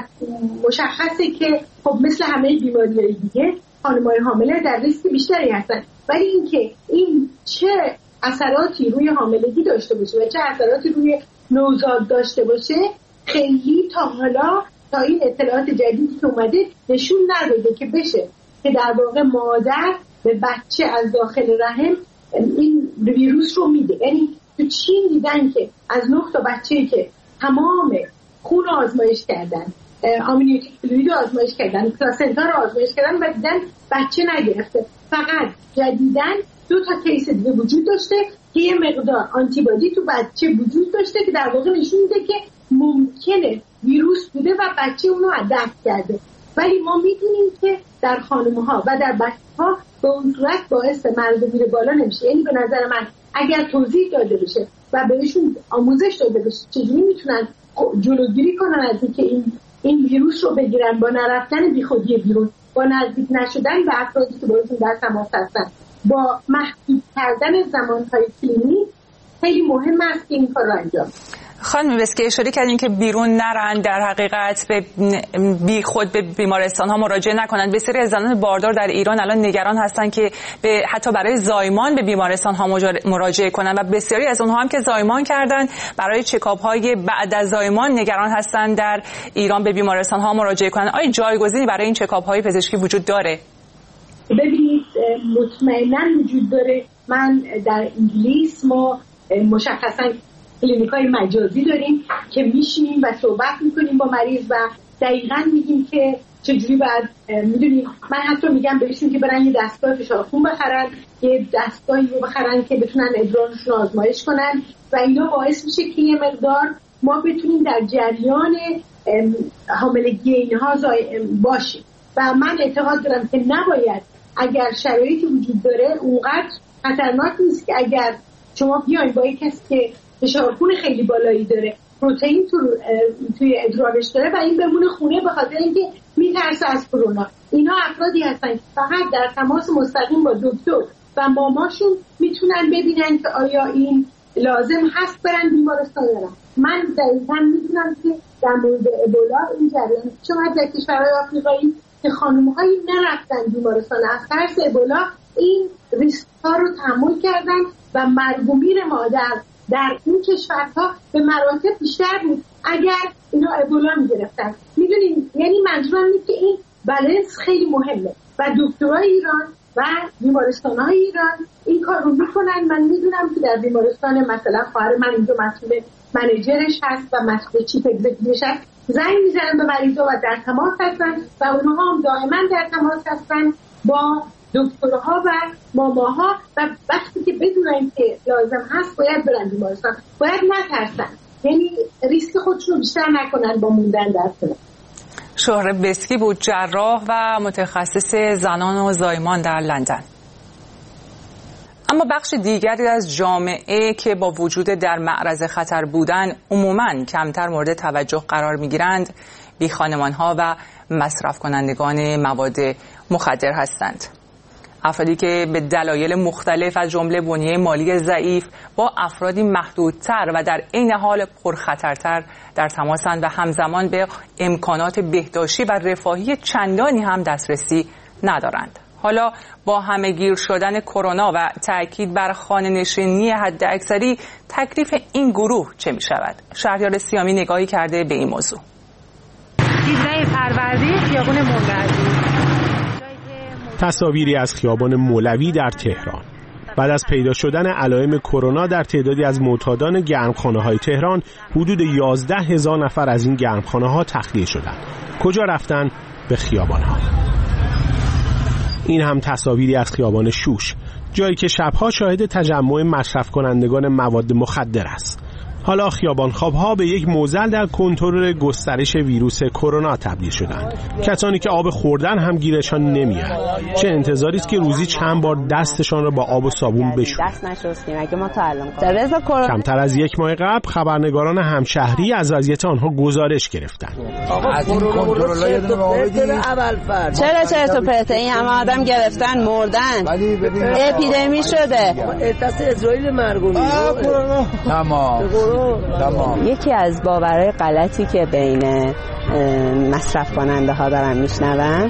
مشخصه که خب مثل همه بیماری‌های دیگه خانم‌های حامله در ریسک بیشتری هستن، ولی اینکه این چه اثراتی روی حاملگی داشته باشه و چه اثراتی روی نوزاد داشته باشه خیلی تا حالا تا این اطلاعات جدیدی که اومده نشون نداده که بشه که در واقع مادر به بچه از داخل رحم این ویروس رو میده. یعنی تو چین دیدن که از 9 تا بچه‌ای که تمام خون آزمایش کردن، آمنیوتیک فلوید آزمایش کردن، پلاسنتا رو آزمایش کردن و دیدن بچه نگرفته. فقط جدیدن 2 تا کیس دیگه وجود داشته که یه مقدار آنتیبادی تو بچه وجود داشته که در واقع نشون میده که ممکنه ویروس بوده و بچه اونو ادپت کرده. ولی ما میدونیم که در خانم‌ها و در بچه‌ها به اون صورت باعث مرگ و میر بالا نمیشه. یعنی به نظر من اگر توضیح داده بشه و بهشون آموزش داده بشه چجوری میتونن جلوگیری کنن از اینکه این ویروس رو بگیرن با نرفتن بیخودی بیرون، با نزدیک نشدن به افرادی که باشون در تماس هستن، با محدود کردن زمان‌های کلینیک، خیلی مهم است که این کار رو انجام. خانم بسکی اشاره کردین که بیرون نرن، در حقیقت به بی خود به بیمارستان ها مراجعه نکنن. بسیاری از زنان باردار در ایران الان نگران هستن که حتی برای زایمان به بیمارستان ها مراجعه کنن و بسیاری از اونها هم که زایمان کردن برای چکاپ های بعد از زایمان نگران هستن در ایران به بیمارستان ها مراجعه کنن. آیا جایگزینی برای این چکاپ های پزشکی وجود داره؟ ببینید، مطمئنا وجود داره. من در انگلیس ما مشخصا کلینیکای مجازی داریم که میشینیم و صحبت میکنیم با مریض و دقیقاً میگیم که چجوری باید، میدونیم من حتی میگم بهشون که برن یه دستگاه فشار خون بخرن، یه دستگاهی رو بخرن که بتونن ادرارشون آزمایش کنن و اینا باعث میشه که یه مقدار ما بتونیم در جریان حاملگی اینها باشیم. و من اعتقاد دارم که نباید، اگر شرایطی وجود داره اونقدر خطرناک نیست که اگر شما بیاین با یک کسی که فشار خون خیلی بالایی داره، پروتئین توی ادرارش داره و این بمونه خونه به خاطر اینکه میترسه از کرونا. اینا افرادی هستن که فقط در تماس مستقیم با دکتر و ماماشون میتونن ببینن که آیا این لازم هست برن بیمارستان یا نه. من دقیقاً میدونم که در مورد ابولا این جریان شما در کشورهای آفریقایی که خانم‌هایی نرفتن بیمارستان از ترس ابولا، این ریسک ها رو تحمل کردن و مرگ و میر مادر در این کشورها به مراتب بیشتر بود اگر اینا ابولا میگرفتن. میدونین، یعنی منظورم اینه که این بالانس خیلی مهمه و دکترای ایران و بیمارستان‌های ایران این کار رو میکنن. من میدونم که در بیمارستان مثلا خواهر من اینجا مسئول منیجرش هست و مسئول چیف اگزیکتیوش هست، زنگ میزنن به مریضا و در تماس هستن و اونها هم دائما در تماس هستن با دکترها و ماماها و وقتی که بدونن که لازم هست باید برن بیمارستان، باید نترسن، یعنی ریسک خودشون رو بیشتر نکنن با موندن در خونه. شوره بسکی بود، جراح و متخصص زنان و زایمان در لندن. اما بخش دیگری از جامعه که با وجود در معرض خطر بودن عموماً کمتر مورد توجه قرار می‌گیرند بیخانمان‌ها و مصرف کنندگان مواد مخدر هستند. افرادی که به دلایل مختلف از جمله بنیه مالی ضعیف با افرادی محدودتر و در عین حال پرخطرتر در تماسند و همزمان به امکانات بهداشتی و رفاهی چندانی هم دسترسی ندارند. حالا با همه‌گیر شدن کرونا و تأکید بر خانه‌نشینی حداکثری تکلیف این گروه چه می شود؟ شهریار سیامی نگاهی کرده به این موضوع. 17 فروردین خیابان مولوی. تصاویری از خیابان مولوی در تهران. بعد از پیدا شدن علائم کرونا در تعدادی از معتادان گرمخانه‌های تهران، حدود 11,000 نفر از این گرمخانه‌ها تخلیه شدند. کجا رفتن؟ به خیابان‌ها. این هم تصاویری از خیابان شوش، جایی که شبها شاهد تجمع مصرف کنندگان مواد مخدر است. حالا خیابان‌خواب‌ها به یک معضل در کنترل گسترش ویروس کرونا تبدیل شدند. کسانی که آب خوردن هم گیرشان نمیاد. چه انتظاری است که روزی چند بار دستشان را با آب و صابون بشورند. دست نشستیم اگه ما تعلم کمتر از یک ماه قبل خبرنگاران همشهری از وضعیت آنها گزارش گرفتند. از این کنترل‌های چرا چرت و پرت؟ این همه آدم گرفتن مردن، اپیدمی شده. دست اسرائیل مرگومی. تمام. یکی از باورهای غلطی که بین مصرف کننده ها دارن میشنون،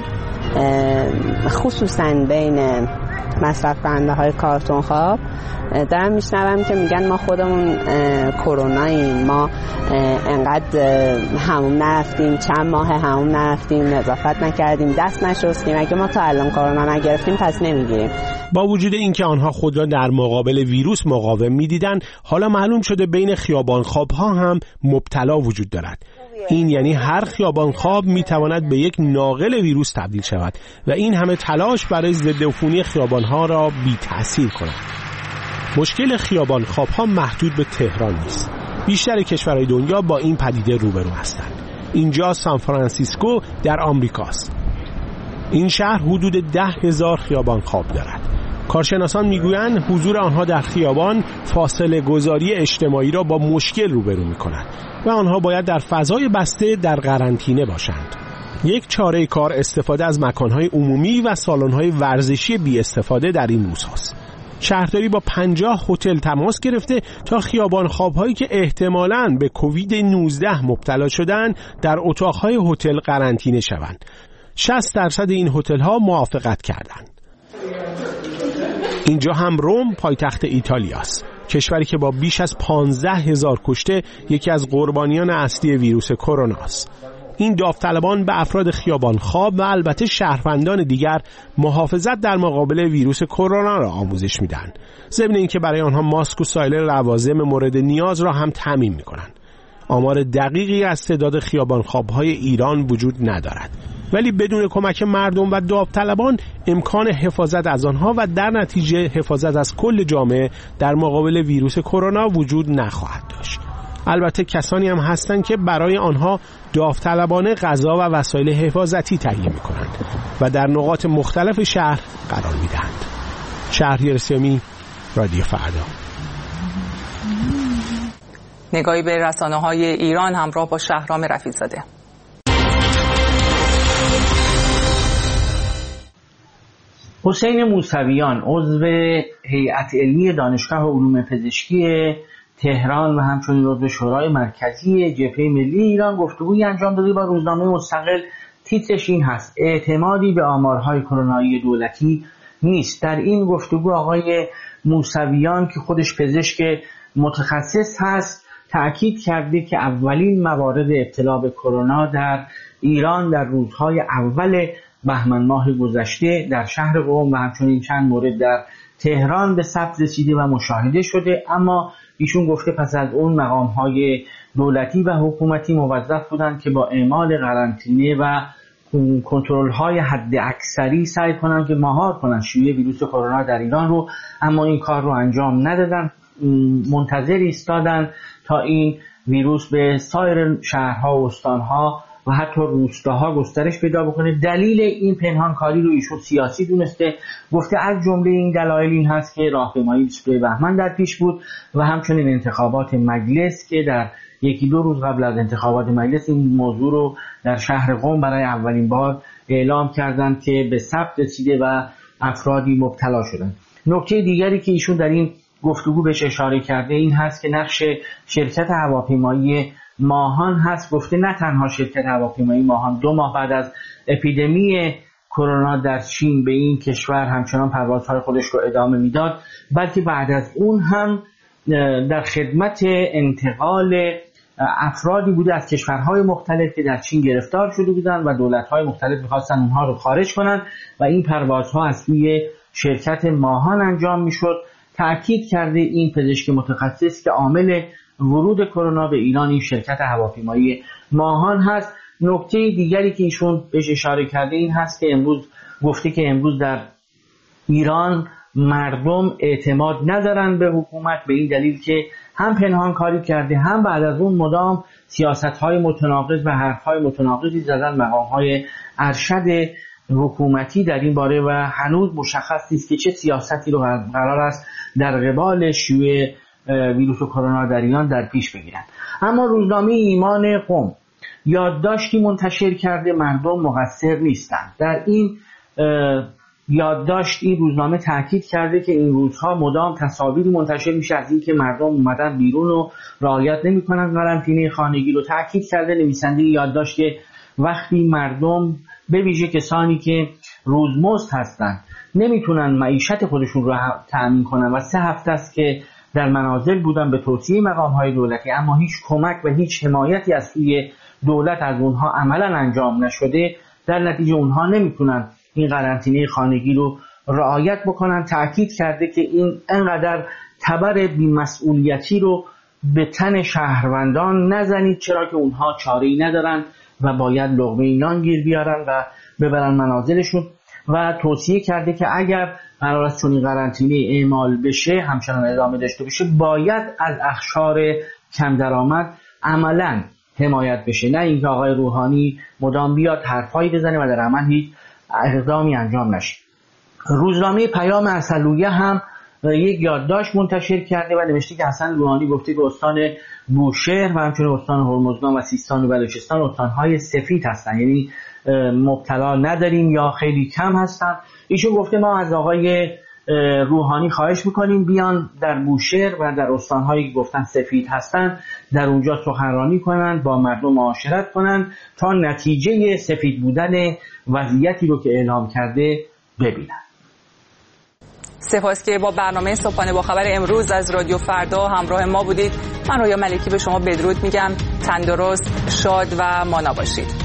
خصوصا بین مصرف کننده های کارتون خواب دارم میشنوم که میگن ما خودمون کروناییم، ما انقدر حموم نرفتیم، چند ماه حموم نرفتیم، نظافت نکردیم، دست نشستیم، اگه ما تا الان کرونا نگرفتیم پس نمیگیریم. با وجود اینکه آنها خود را در مقابل ویروس مقاوم میدیدند، حالا معلوم شده بین خیابانخواب‌ها هم مبتلا وجود دارد. این یعنی هر خیابانخواب میتواند به یک ناقل ویروس تبدیل شود و این همه تلاش برای ضد عفونی خیابانها را بی تأثیر کند. مشکل خیابانخواب‌ها محدود به تهران نیست. بیشتر کشورهای دنیا با این پدیده روبرو هستند. اینجا سان فرانسیسکو در آمریکاست. این شهر حدود 10,000 خیابانخواب دارد. کارشناسان میگویند حضور آنها در خیابان فاصله گذاری اجتماعی را با مشکل روبرو می‌کند و آنها باید در فضای بسته در قرنطینه باشند. یک چاره کار استفاده از مکانهای عمومی و سالن‌های ورزشی بی استفاده در این روزهاست. شهرداری با 50 هتل تماس گرفته تا خیابان خواب‌هایی که احتمالاً به کووید 19 مبتلا شدند در اتاق‌های هتل قرنطینه شوند. 60% این هتل‌ها موافقت کردند. اینجا هم روم پایتخت ایتالیاست، کشوری که با بیش از 15,000 کشته یکی از قربانیان اصلی ویروس کرونا است. این داوطلبان به افراد خیابان خواب و البته شهروندان دیگر محافظت در مقابل ویروس کرونا را آموزش میدن، ضمن اینکه برای آنها ماسک و سایر لوازم مورد نیاز را هم تامین میکنن. آمار دقیقی از تعداد خیابان خواب‌های ایران وجود ندارد، ولی بدون کمک مردم و داوطلبان امکان حفاظت از آنها و در نتیجه حفاظت از کل جامعه در مقابل ویروس کرونا وجود نخواهد داشت. البته کسانی هم هستند که برای آنها داوطلبانه غذا و وسایل حفاظتی تهیه می‌کنند و در نقاط مختلف شهر قرار می‌دهند. شهریار سیامی، رادیو فردا. نگاهی به رسانه‌های ایران همراه با شهرام رفیع‌زاده. حسین موسویان عضو هیئت علمی دانشگاه علوم پزشکی تهران و همچنین عضو شورای مرکزی جبهه ملی ایران گفتگویی انجام داده با روزنامه مستقل. تیترش این هست: اعتمادی به آمارهای کرونایی دولتی نیست. در این گفتگو آقای موسویان که خودش پزشک متخصص هست تأکید کرده که اولین موارد ابتلا به کرونا در ایران در روزهای اول بهمن ماه گذشته در شهر قم و همچنین چند مورد در تهران به ثبت رسیده و مشاهده شده، اما ایشون گفته پس از اون مقام‌های دولتی و حکومتی موظف بودند که با اعمال قرنطینه و کنترل‌های حد اکثری سعی کنند که مهار کنند شیوع ویروس کرونا در ایران رو، اما این کار رو انجام ندادن. منتظر ایستادن تا این ویروس به سایر شهرها و استانها و حتی روستاها گسترش پیدا بکنه. دلیل این پنهانکاری رو ایشون سیاسی دونسته، گفته از جمله این دلایل این هست که راهپیمایی 22 بهمن در پیش بود و همچنین انتخابات مجلس که در یکی دو روز قبل از انتخابات مجلس این موضوع رو در شهر قم برای اولین بار اعلام کردند که به ثبت رسیده و افرادی مبتلا شدن. نکته دیگری که ایشون در این گفتگو بهش اشاره کرده این هست که نقش شرکت هواپیمایی ماهان هست. گفته نه تنها شرکت هواپیمایی ماهان 2 ماه بعد از اپیدمی کرونا در چین به این کشور همچنان پروازهای خودش رو ادامه میداد، بلکه بعد از اون هم در خدمت انتقال افرادی بوده از کشورهای مختلف که در چین گرفتار شده بودن و دولت‌های مختلف می‌خواستن اونها رو خارج کنن و این پروازها از سوی شرکت ماهان انجام میشد. تأکید کرده این پزشک متخصص که عامل ورود کرونا به ایران این شرکت هواپیمایی ماهان هست. نکته دیگری که ایشون بهش اشاره کرده این هست که گفته که امروز در ایران مردم اعتماد ندارن به حکومت، به این دلیل که هم پنهان کاری کرده هم بعد از اون مدام سیاست‌های متناقض و حرف‌های متناقضی زدن مقام‌های ارشد حکومتی در این باره و هنوز مشخص نیست که چه سیاستی رو قرار است در قبال شیوع ویروس کرونا در ایران در پیش بگیرن. اما روزنامه ایمان قم یادداشتی منتشر کرده مردم مقصر نیستند. در این یادداشت این روزنامه تاکید کرده که این روزها مدام تصاویری منتشر میشه از این که مردم اومدن بیرون و رعایت نمی‌کنن قرنطینه خانگی رو. تاکید کرده نویسنده یادداشت که وقتی مردم به ویژه کسانی که روزمزد هستند نمیتونن معیشت خودشون رو تأمین کنن و 3 هفته است که در منازل بودن به توصیه مقام‌های دولتی اما هیچ کمک و هیچ حمایتی از سوی دولت از اونها عملاً انجام نشده، در نتیجه اونها نمیتونن این قرنطینه خانگی رو رعایت بکنن. تأکید کرده که این انقدر تبر بی‌مسئولیتی رو به تن شهروندان نزنید، چرا که اونها چاره‌ای ندارن و باید لقمه نان گیر بیارن و ببرن منازلشون و توصیه کرده که اگر قرار است چنین قرنطینه اعمال بشه همچنان ادامه داشته باشه باید از اقشار کم درآمد عملاً حمایت بشه، نه اینکه آقای روحانی مدام بیاد حرفایی بزنه و در عمل هیچ اقدامی انجام نشه. روزنامه پیام عسلویه هم یک یادداشت منتشر کرده و نوشته که حسن روحانی گفته که استان بوشهر و همچنین استان هرمزگان و سیستان و بلوچستان استان‌های سفید هستند، یعنی مبتلا نداریم یا خیلی کم هستند. ایشون گفته ما از آقای روحانی خواهش میکنیم بیان در بوشهر و در استان‌هایی که گفتن سفید هستند در اونجا سخنرانی کنند، با مردم معاشرت کنند تا نتیجه سفید بودن وضعیتی رو که اعلام کرده ببینند. سپاس که با برنامه صبحانه با خبر امروز از رادیو فردا همراه ما بودید. من رویا ملکی به شما بدرود میگم. تندرست، شاد و مانا باشید.